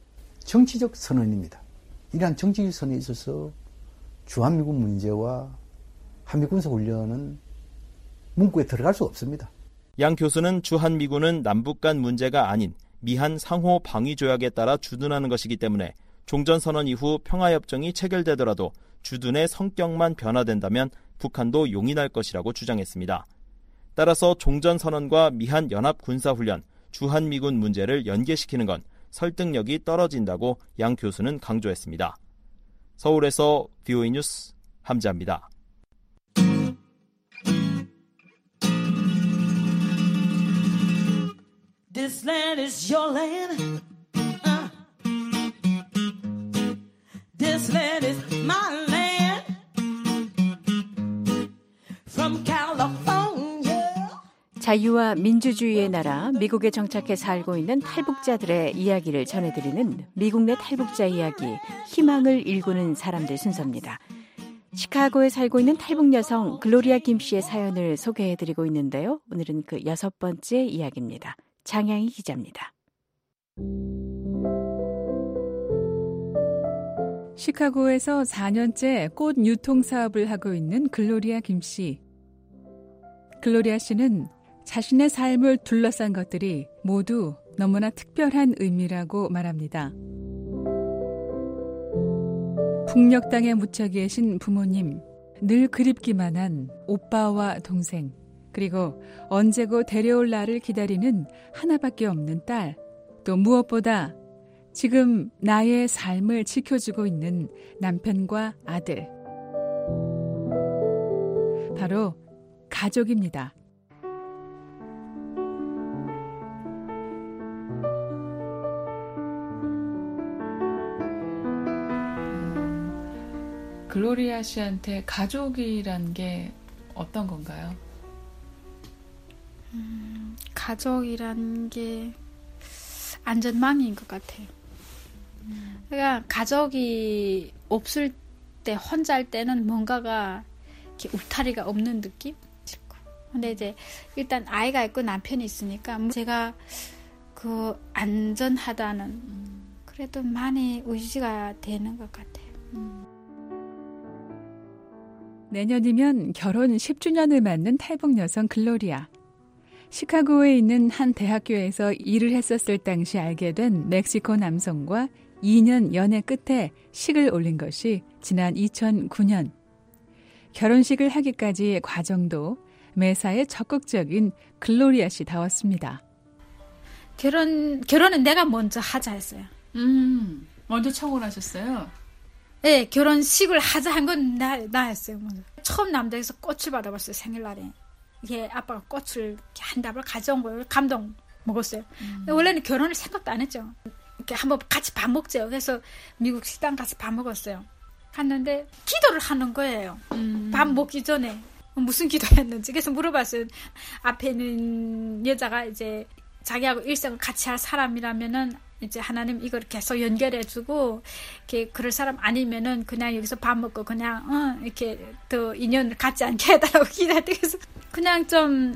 정치적 선언입니다. 이러한 정치적 선언에 있어서 주한미군 문제와 한미군사훈련은 문구에 들어갈 수 없습니다. 양 교수는 주한미군은 남북 간 문제가 아닌 미한 상호 방위 조약에 따라 주둔하는 것이기 때문에 종전선언 이후 평화협정이 체결되더라도 주둔의 성격만 변화된다면 북한도 용인할 것이라고 주장했습니다. 따라서 종전선언과 미한 연합 군사훈련, 주한미군 문제를 연계시키는 건 설득력이 떨어진다고 양 교수는 강조했습니다. 서울에서 VOA 뉴스 함지아입니다. This land is your land. This land is my land. From California. 자유와 민주주의의 나라 미국에 정착해 살고 있는 탈북자들의 이야기를 전해드리는 미국 내 탈북자 이야기, 희망을 일구는 사람들 순서입니다. 시카고에 살고 있는 탈북 여성 글로리아 김 씨의 사연을 소개해드리고 있는데요. 오늘은 그 6번째 이야기입니다. 장향희 기자입니다. 시카고에서 4년째 꽃 유통 사업을 하고 있는 글로리아 김 씨. 글로리아 씨는 자신의 삶을 둘러싼 것들이 모두 너무나 특별한 의미라고 말합니다. 북녘 땅에 묻혀 계신 부모님, 늘 그립기만 한 오빠와 동생, 그리고 언제고 데려올 날을 기다리는 하나밖에 없는 딸, 또 무엇보다 지금 나의 삶을 지켜주고 있는 남편과 아들. 바로 가족입니다. 글로리아 씨한테 가족이란 게 어떤 건가요? 가족이란 게 안전망인 것 같아요. 그러니까 가족이 없을 때, 혼자일 때는 뭔가가 이렇게 울타리가 없는 느낌? 근데 이제 일단 아이가 있고 남편이 있으니까 제가 그 안전하다는 그래도 많이 의지가 되는 것 같아요. 내년이면 결혼 10주년을 맞는 탈북 여성 글로리아. 시카고에 있는 한 대학교에서 일을 했었을 당시 알게 된 멕시코 남성과 2년 연애 끝에 식을 올린 것이 지난 2009년. 결혼식을 하기까지의 과정도 매사에 적극적인 글로리아 씨다웠습니다. 결혼은 내가 먼저 하자 했어요. 먼저 청혼을 하셨어요? 네, 결혼식을 하자 한 건 나 했어요. 먼저. 처음 남자에서 꽃을 받아봤어요, 생일날에. 이게 아빠가 꽃을 한 답을 가져온 거예요. 감동 먹었어요. 원래는 결혼을 생각도 안 했죠. 이렇게 한번 같이 밥 먹죠. 그래서 미국 식당 가서 밥 먹었어요. 갔는데 기도를 하는 거예요. 밥 먹기 전에. 무슨 기도했는지. 그래서 물어봤어요. 앞에 있는 여자가 이제 자기하고 일생을 같이 할 사람이라면은 이제 하나님 이걸 계속 연결해주고 이렇게 그럴 사람 아니면은 그냥 여기서 밥 먹고 그냥 이렇게 더 인연을 갖지 않게 해달라고 기도했대. 그래서 그냥 좀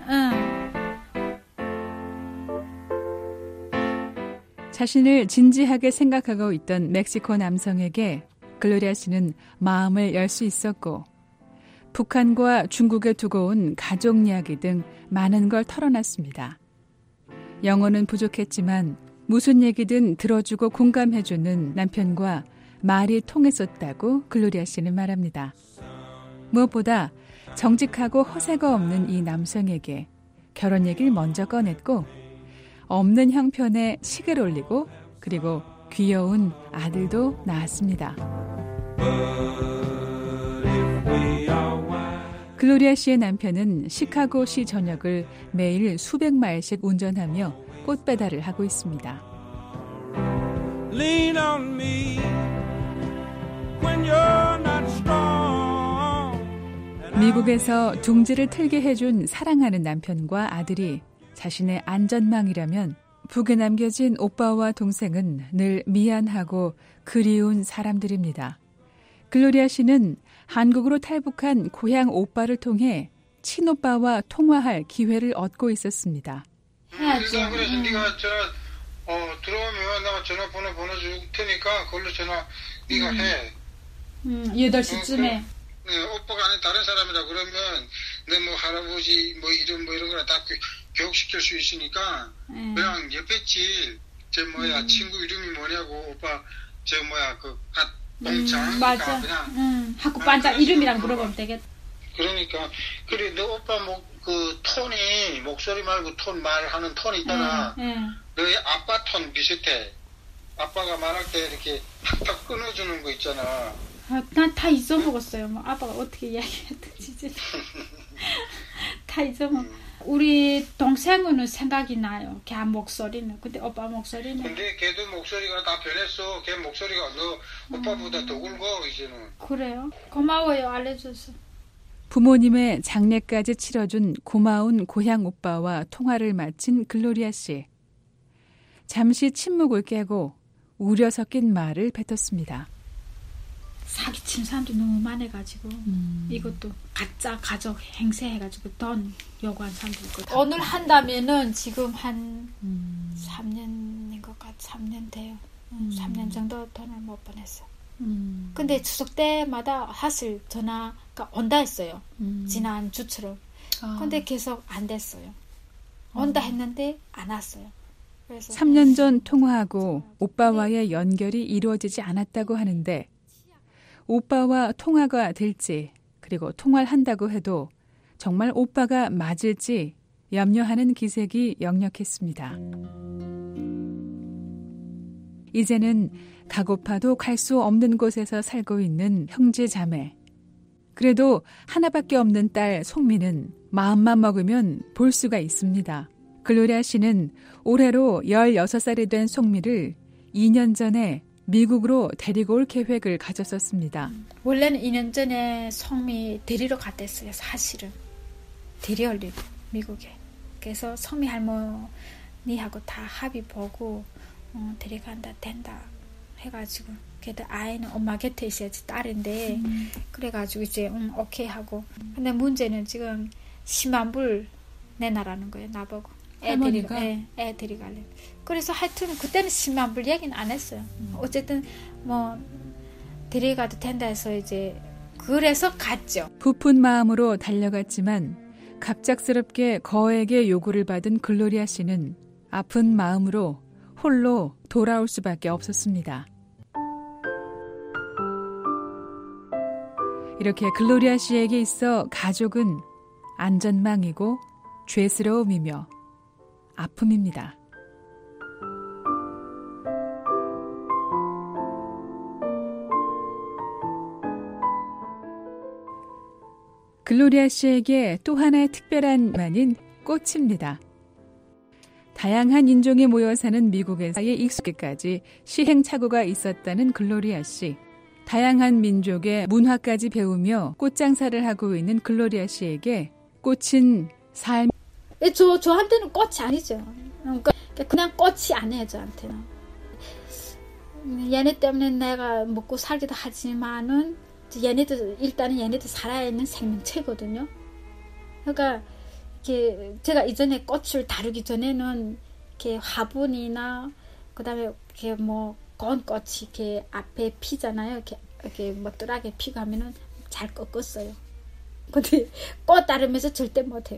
자신을 진지하게 생각하고 있던 멕시코 남성에게 글로리아 씨는 마음을 열 수 있었고 북한과 중국에 두고 온 가족 이야기 등 많은 걸 털어놨습니다. 영어는 부족했지만 무슨 얘기든 들어주고 공감해주는 남편과 말이 통했었다고 글로리아 씨는 말합니다. 무엇보다 정직하고 허세가 없는 이 남성에게 결혼 얘기를 먼저 꺼냈고 없는 형편에 식을 올리고 그리고 귀여운 아들도 낳았습니다. 글로리아 씨의 남편은 시카고시 전역을 매일 수백 마일씩 운전하며 꽃 배달을 하고 있습니다. Lean on me when you're not strong. 미국에서 둥지를 틀게 해준 사랑하는 남편과 아들이 자신의 안전망이라면 북에 남겨진 오빠와 동생은 늘 미안하고 그리운 사람들입니다. 글로리아 씨는 한국으로 탈북한 고향 오빠를 통해 친오빠와 통화할 기회를 얻고 있었습니다. 그래서 네가 들어오면 내가 전화번호 보내줄 테니까 그걸로 전화 네가 해. 8시쯤에. 네, 오빠가 아닌 다른 사람이라 그러면 내 뭐 할아버지 뭐 이런 거나 다 교육시킬 수 있으니까 그냥 옆에 집 친구 이름이 뭐냐고 오빠 동창 맞아. 그냥 학교 반장 이름이랑 물어보면 되겠다. 그러니까 그래 너 오빠 그 톤이 목소리 말고 톤 말하는 톤 있잖아. 너의 아빠 톤 비슷해. 아빠가 말할 때 이렇게 탁탁 끊어주는 거 있잖아. 난 다 잊어먹었어요. 뭐 아빠가 어떻게 이야기했든지 다 잊어먹. 우리 동생은 생각이 나요. 걔 목소리는. 근데 오빠 목소리는. 근데 걔도 목소리가 다 변했어. 걔 목소리가 너 오빠보다 더 굵어 이제는. 그래요? 고마워요. 알려줘서. 부모님의 장례까지 치러준 고마운 고향 오빠와 통화를 마친 글로리아 씨. 잠시 침묵을 깨고 우려 섞인 말을 뱉었습니다. 사기친 사람들이 너무 많아가지고 이것도 가짜 가족 행세해가지고 돈 요구한 사람도 있고 오늘 한다면은 지금 한 3년인 것 같아. 3년 돼요. 3년 정도 돈을 못 보냈어. 근데 추석 때마다 하실 전화가 온다 했어요. 지난 주처럼. 근데 계속 안 됐어요. 온다 했는데 안 왔어요. 그래서 3년 전 통화하고 오빠와의 연결이 이루어지지 않았다고 하는데 오빠와 통화가 될지 그리고 통화를 한다고 해도 정말 오빠가 맞을지 염려하는 기색이 역력했습니다. 이제는 가고파도 갈 수 없는 곳에서 살고 있는 형제 자매. 그래도 하나밖에 없는 딸 송미는 마음만 먹으면 볼 수가 있습니다. 글로리아 씨는 올해로 16살이 된 송미를 2년 전에 미국으로 데리고 올 계획을 가졌었습니다. 원래는 2년 전에 송미 데리러 갔댔어요. 사실은. 데려오려고 미국에. 그래서 송미 할머니하고 다 합의 보고 데려간다 된다 해가지고 그래도 아이는 엄마 곁에 있어야지 딸인데 그래가지고 이제 오케이 하고 근데 문제는 지금 10만 불 내놔라는 거예요. 나보고. 할머니가? 애 데리갈래. 그래서 하여튼 그때는 10만 불 얘기는 안 했어요. 어쨌든 뭐 데려가도 된다 해서 이제 그래서 갔죠. 부푼 마음으로 달려갔지만 갑작스럽게 거액의 요구를 받은 글로리아 씨는 아픈 마음으로 홀로 돌아올 수밖에 없었습니다. 이렇게 글로리아 씨에게 있어 가족은 안전망이고 죄스러움이며 아픔입니다. 글로리아 씨에게 또 하나의 특별한 만인 꽃입니다. 다양한 인종이 모여 사는 미국에서의 익숙기까지 시행착오가 있었다는 글로리아 씨. 다양한 민족의 문화까지 배우며 꽃장사를 하고 있는 글로리아 씨에게 꽃은 삶. 저한테는 꽃이 아니죠. 그냥 꽃이 아니에요, 저한테는. 얘네 때문에 내가 먹고 살기도 하지만은 일단은 얘네들 살아있는 생명체거든요. 그러니까 이렇게 제가 이전에 꽃을 다루기 전에는 이렇게 화분이나 그다음에 이렇게 뭐 건 꽃이 이렇게 앞에 피잖아요. 이렇게 멋들하게 피고 하면은 잘 꺾었어요. 근데 꽃 다루면서 절대 못해요.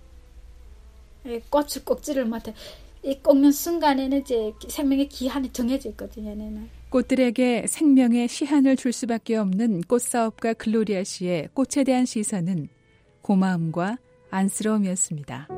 꽃을 꺾지를 못해. 이 꺾는 순간에는 이제 생명의 기한이 정해져 있거든요. 얘네는. 꽃들에게 생명의 시한을 줄 수밖에 없는 꽃사업가 글로리아 씨의 꽃에 대한 시선은 고마움과 안쓰러움이었습니다.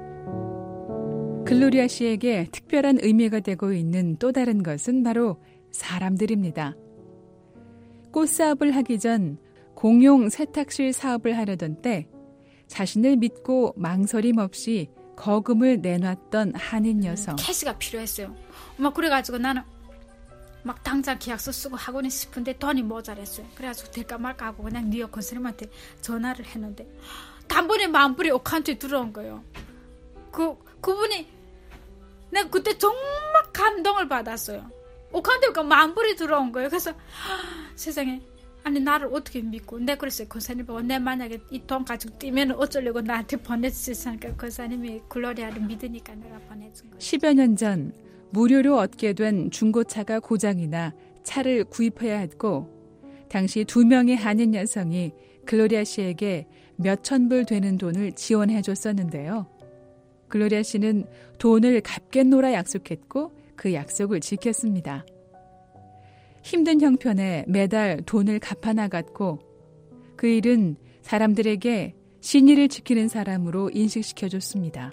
글로리아 씨에게 특별한 의미가 되고 있는 또 다른 것은 바로 사람들입니다. 꽃사업을 하기 전 공용 세탁실 사업을 하려던 때 자신을 믿고 망설임 없이 거금을 내놨던 한인 여성. 캐시가 필요했어요. 막 그래가지고 나는 막 당장 계약서 쓰고 하고는 싶은데 돈이 모자랐어요. 그래가지고 될까 말까 하고 그냥 뉴욕 건설님한테 전화를 했는데 단번에 10,000불이 어카운트에 들어온 거예요. 그분이 내가 그때 정말 감동을 받았어요. 어카운트에 10,000불이 들어온 거예요. 그래서 세상에 아니 나를 어떻게 믿고 내가 그랬어요. 권사님 보고 내 만약에 이 돈 가지고 뛰면 어쩌려고 나한테 보내주셨으니까 권사님이 글로리아를 믿으니까 내가 보내준 거예요. 10여 년 전 무료로 얻게 된 중고차가 고장이나 차를 구입해야 했고 당시 2명의 한인 여성이 글로리아 씨에게 몇천 불 되는 돈을 지원해 줬었는데요. 글로리아 씨는 돈을 갚게 놀아 약속했고 그 약속을 지켰습니다. 힘든 형편에 매달 돈을 갚아나갔고 그 일은 사람들에게 신의를 지키는 사람으로 인식시켜줬습니다.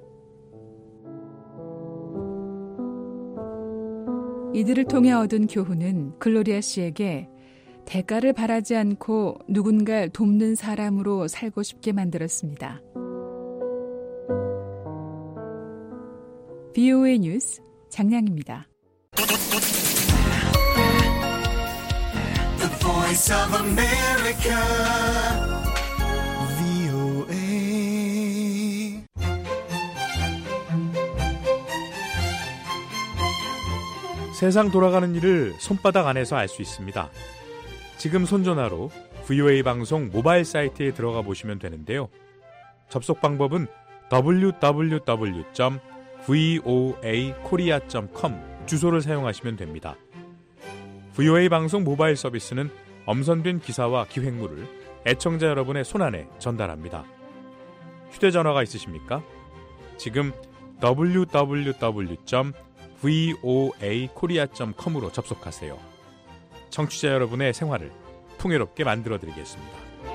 이들을 통해 얻은 교훈은 글로리아 씨에게 대가를 바라지 않고 누군가를 돕는 사람으로 살고 싶게 만들었습니다. VOA 뉴스 장량입니다. The Voice of America, VOA. 세상 돌아가는 일을 손바닥 안에서 알 수 있습니다. 지금 손전화로 VOA 방송 모바일 사이트에 들어가 보시면 되는데요. 접속 방법은 www.voakorea.com 주소를 사용하시면 됩니다. VOA 방송 모바일 서비스는 엄선된 기사와 기획물을 애청자 여러분의 손안에 전달합니다. 휴대전화가 있으십니까? 지금 www.voakorea.com으로 접속하세요. 청취자 여러분의 생활을 풍요롭게 만들어드리겠습니다.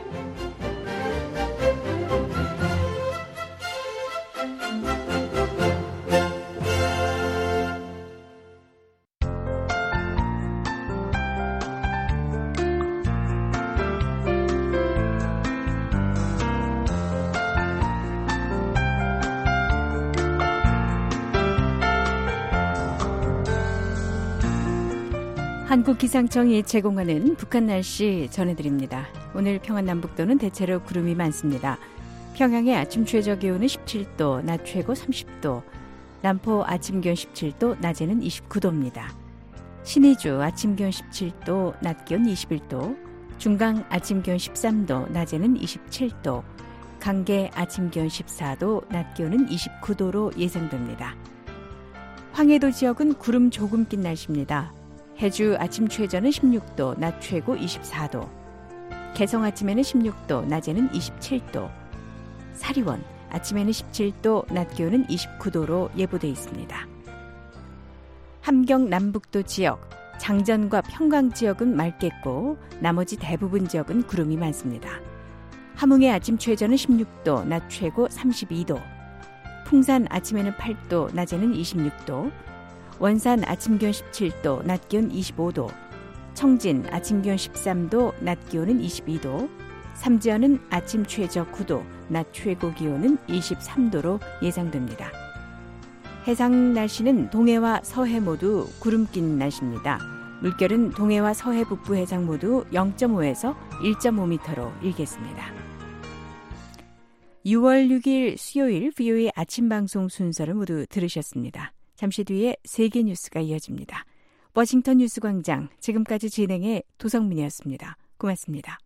한국기상청이 제공하는 북한 날씨 전해드립니다. 오늘 평안남북도는 대체로 구름이 많습니다. 평양의 아침 최저 기온은 17도, 낮 최고 30도, 남포 아침 기온 17도, 낮에는 29도입니다. 신의주 아침 기온 17도, 낮 기온 21도, 중강 아침 기온 13도, 낮에는 27도, 강계 아침 기온 14도, 낮 기온은 29도로 예상됩니다. 황해도 지역은 구름 조금 낀 날씨입니다. 해주 아침 최저는 16도, 낮 최고 24도, 개성 아침에는 16도, 낮에는 27도, 사리원 아침에는 17도, 낮 기온은 29도로 예보돼 있습니다. 함경 남북도 지역, 장전과 평강 지역은 맑겠고 나머지 대부분 지역은 구름이 많습니다. 함흥의 아침 최저는 16도, 낮 최고 32도, 풍산 아침에는 8도, 낮에는 26도, 원산 아침 기온 17도, 낮 기온 25도, 청진 아침 기온 13도, 낮 기온은 22도, 삼지연은 아침 최저 9도, 낮 최고 기온은 23도로 예상됩니다. 해상 날씨는 동해와 서해 모두 구름 낀 날씨입니다. 물결은 동해와 서해 북부 해상 모두 0.5에서 1.5m로 일겠습니다. 6월 6일 수요일 VOA 아침 방송 순서를 모두 들으셨습니다. 잠시 뒤에 세계 뉴스가 이어집니다. 워싱턴 뉴스광장 지금까지 진행의 도성민이었습니다. 고맙습니다.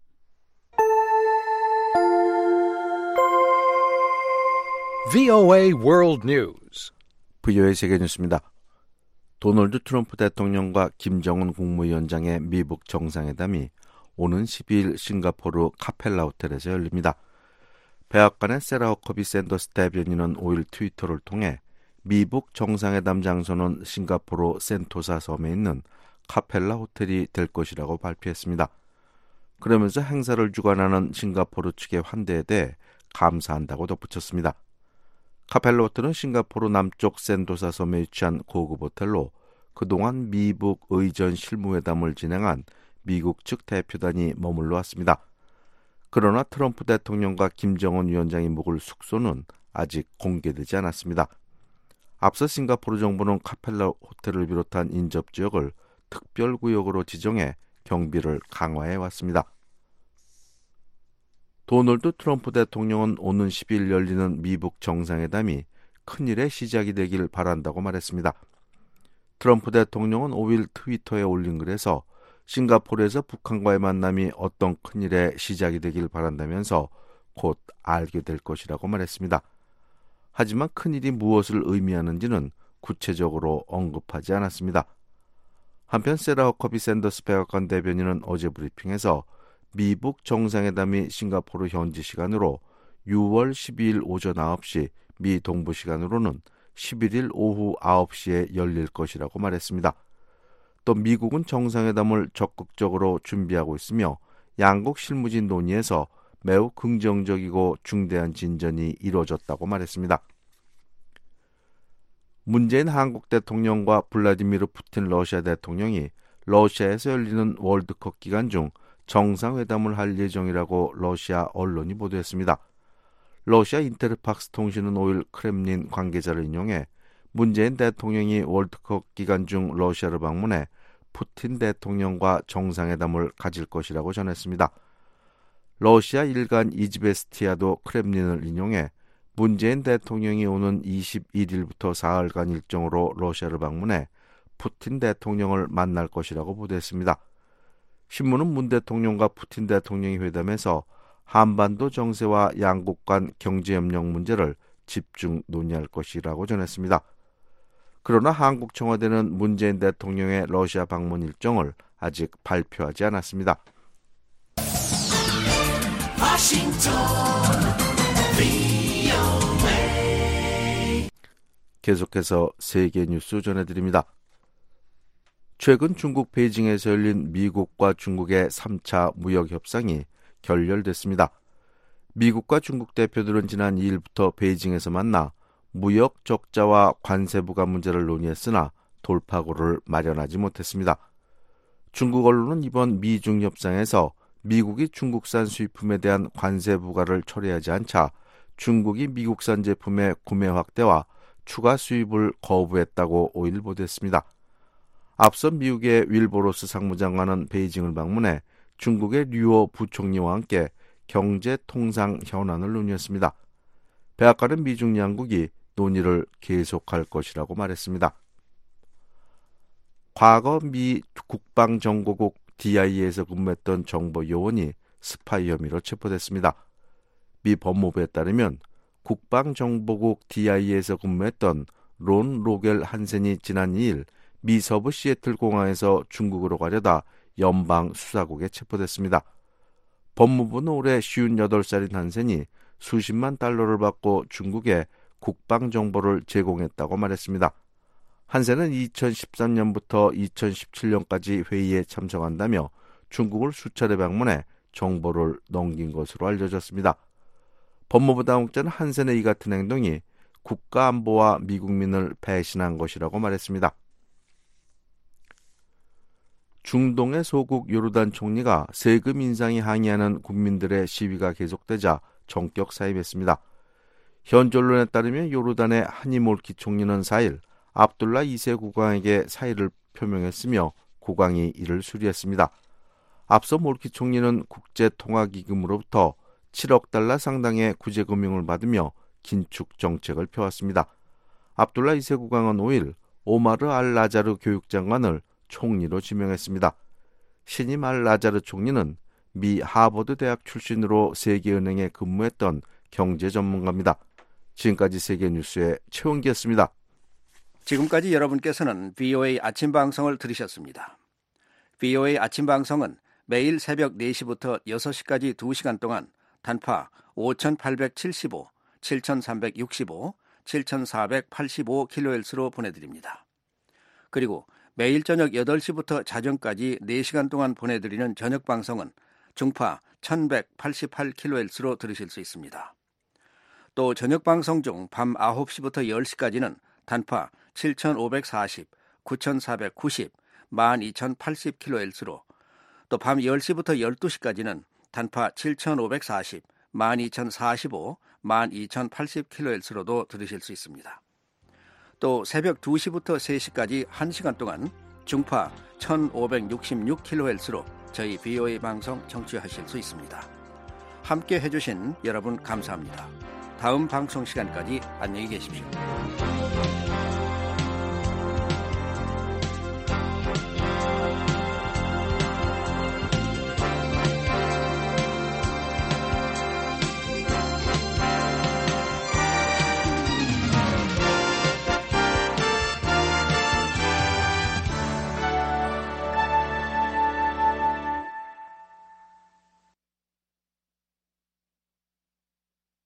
VOA World News. VOA 세계 뉴스입니다. 도널드 트럼프 대통령과 김정은 국무위원장의 미북 정상회담이 오는 12일 싱가포르 카펠라 호텔에서 열립니다. 백악관의 세라 허커비 샌더스 대변인은 5일 트위터를 통해 미북 정상회담 장소는 싱가포르 센토사 섬에 있는 카펠라 호텔이 될 것이라고 발표했습니다. 그러면서 행사를 주관하는 싱가포르 측의 환대에 대해 감사한다고 덧붙였습니다. 카펠라 호텔은 싱가포르 남쪽 센토사 섬에 위치한 고급 호텔로 그동안 미북 의전 실무회담을 진행한 미국 측 대표단이 머물러 왔습니다. 그러나 트럼프 대통령과 김정은 위원장이 묵을 숙소는 아직 공개되지 않았습니다. 앞서 싱가포르 정부는 카펠라 호텔을 비롯한 인접 지역을 특별구역으로 지정해 경비를 강화해 왔습니다. 도널드 트럼프 대통령은 오는 10일 열리는 미북 정상회담이 큰일의 시작이 되길 바란다고 말했습니다. 트럼프 대통령은 5일 트위터에 올린 글에서 싱가포르에서 북한과의 만남이 어떤 큰일의 시작이 되길 바란다면서 곧 알게 될 것이라고 말했습니다. 하지만 큰일이 무엇을 의미하는지는 구체적으로 언급하지 않았습니다. 한편 세라 허커비 샌더스 백악관 대변인은 어제 브리핑에서 미북 정상회담이 싱가포르 현지 시간으로 6월 12일 오전 9시, 미 동부 시간으로는 11일 오후 9시에 열릴 것이라고 말했습니다. 또 미국은 정상회담을 적극적으로 준비하고 있으며 양국 실무진 논의에서 매우 긍정적이고 중대한 진전이 이루어졌다고 말했습니다. 문재인 한국 대통령과 블라디미르 푸틴 러시아 대통령이 러시아에서 열리는 월드컵 기간 중 정상회담을 할 예정이라고 러시아 언론이 보도했습니다. 러시아 인테르팍스 통신은 5일 크렘린 관계자를 인용해 문재인 대통령이 월드컵 기간 중 러시아를 방문해 푸틴 대통령과 정상회담을 가질 것이라고 전했습니다. 러시아 일간 이즈베스티아도 크렘린을 인용해 문재인 대통령이 오는 21일부터 사흘간 일정으로 러시아를 방문해 푸틴 대통령을 만날 것이라고 보도했습니다. 신문은 문 대통령과 푸틴 대통령이 회담해서 한반도 정세와 양국 간 경제협력 문제를 집중 논의할 것이라고 전했습니다. 그러나 한국 청와대는 문재인 대통령의 러시아 방문 일정을 아직 발표하지 않았습니다. 계속해서 세계 뉴스 전해드립니다. 최근 중국 베이징에서 열린 미국과 중국의 3차 무역 협상이 결렬됐습니다. 미국과 중국 대표들은 지난 2일부터 베이징에서 만나 무역 적자와 관세 부과 문제를 논의했으나 돌파구를 마련하지 못했습니다. 중국 언론은 이번 미중 협상에서 미국이 중국산 수입품에 대한 관세 부과를 처리하지 않자 중국이 미국산 제품의 구매 확대와 추가 수입을 거부했다고 5일 보도했습니다. 앞서 미국의 윌보로스 상무장관은 베이징을 방문해 중국의 류오 부총리와 함께 경제 통상 현안을 논의했습니다. 백악관은 미중 양국이 논의를 계속할 것이라고 말했습니다. 과거 미 국방정보국 DIA에서 근무했던 정보 요원이 스파이 혐의로 체포됐습니다. 미 법무부에 따르면 국방정보국 DIA에서 근무했던 론 로겔 한센이 지난 2일 미 서부 시애틀 공항에서 중국으로 가려다 연방 수사국에 체포됐습니다. 법무부는 올해 58살인 한센이 수십만 달러를 받고 중국에 국방 정보를 제공했다고 말했습니다. 한센은 2013년부터 2017년까지 회의에 참석한다며 중국을 수차례 방문해 정보를 넘긴 것으로 알려졌습니다. 법무부 당국자는 한센의 이 같은 행동이 국가안보와 미국민을 배신한 것이라고 말했습니다. 중동의 소국 요르단 총리가 세금 인상에 항의하는 국민들의 시위가 계속되자 전격 사임했습니다. 현지 언론에 따르면 요르단의 하니 몰키 총리는 4일 압둘라 2세 국왕에게 사의를 표명했으며 국왕이 이를 수리했습니다. 앞서 몰키 총리는 국제통화기금으로부터 7억 달러 상당의 구제금융을 받으며 긴축 정책을 펴왔습니다. 압둘라 2세 국왕은 5일 오마르 알 라자르 교육장관을 총리로 지명했습니다. 신임 알 라자르 총리는 미 하버드 대학 출신으로 세계은행에 근무했던 경제 전문가입니다. 지금까지 세계뉴스의 최원기였습니다. 지금까지 여러분께서는 VOA 아침 방송을 들으셨습니다. VOA 아침 방송은 매일 새벽 4시부터 6시까지 2시간 동안 단파 5875, 7365, 7485kHz로 보내드립니다. 그리고 매일 저녁 8시부터 자정까지 4시간 동안 보내드리는 저녁 방송은 중파 1188kHz로 들으실 수 있습니다. 또 저녁 방송 중 밤 9시부터 10시까지는 단파 7540, 9490, 12080kHz로 또 밤 10시부터 12시까지는 단파 7540, 12045, 12080kHz로도 들으실 수 있습니다. 또 새벽 2시부터 3시까지 1시간 동안 중파 1566kHz로 저희 VOA 방송 청취하실 수 있습니다. 함께 해주신 여러분 감사합니다. 다음 방송 시간까지 안녕히 계십시오.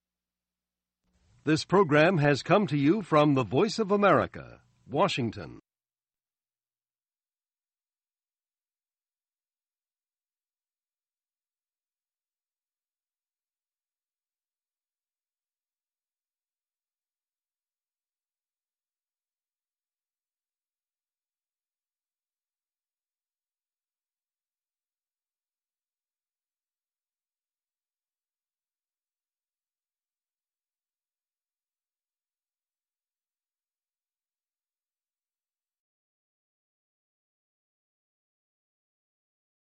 This program has come to you from the Voice of America, Washington.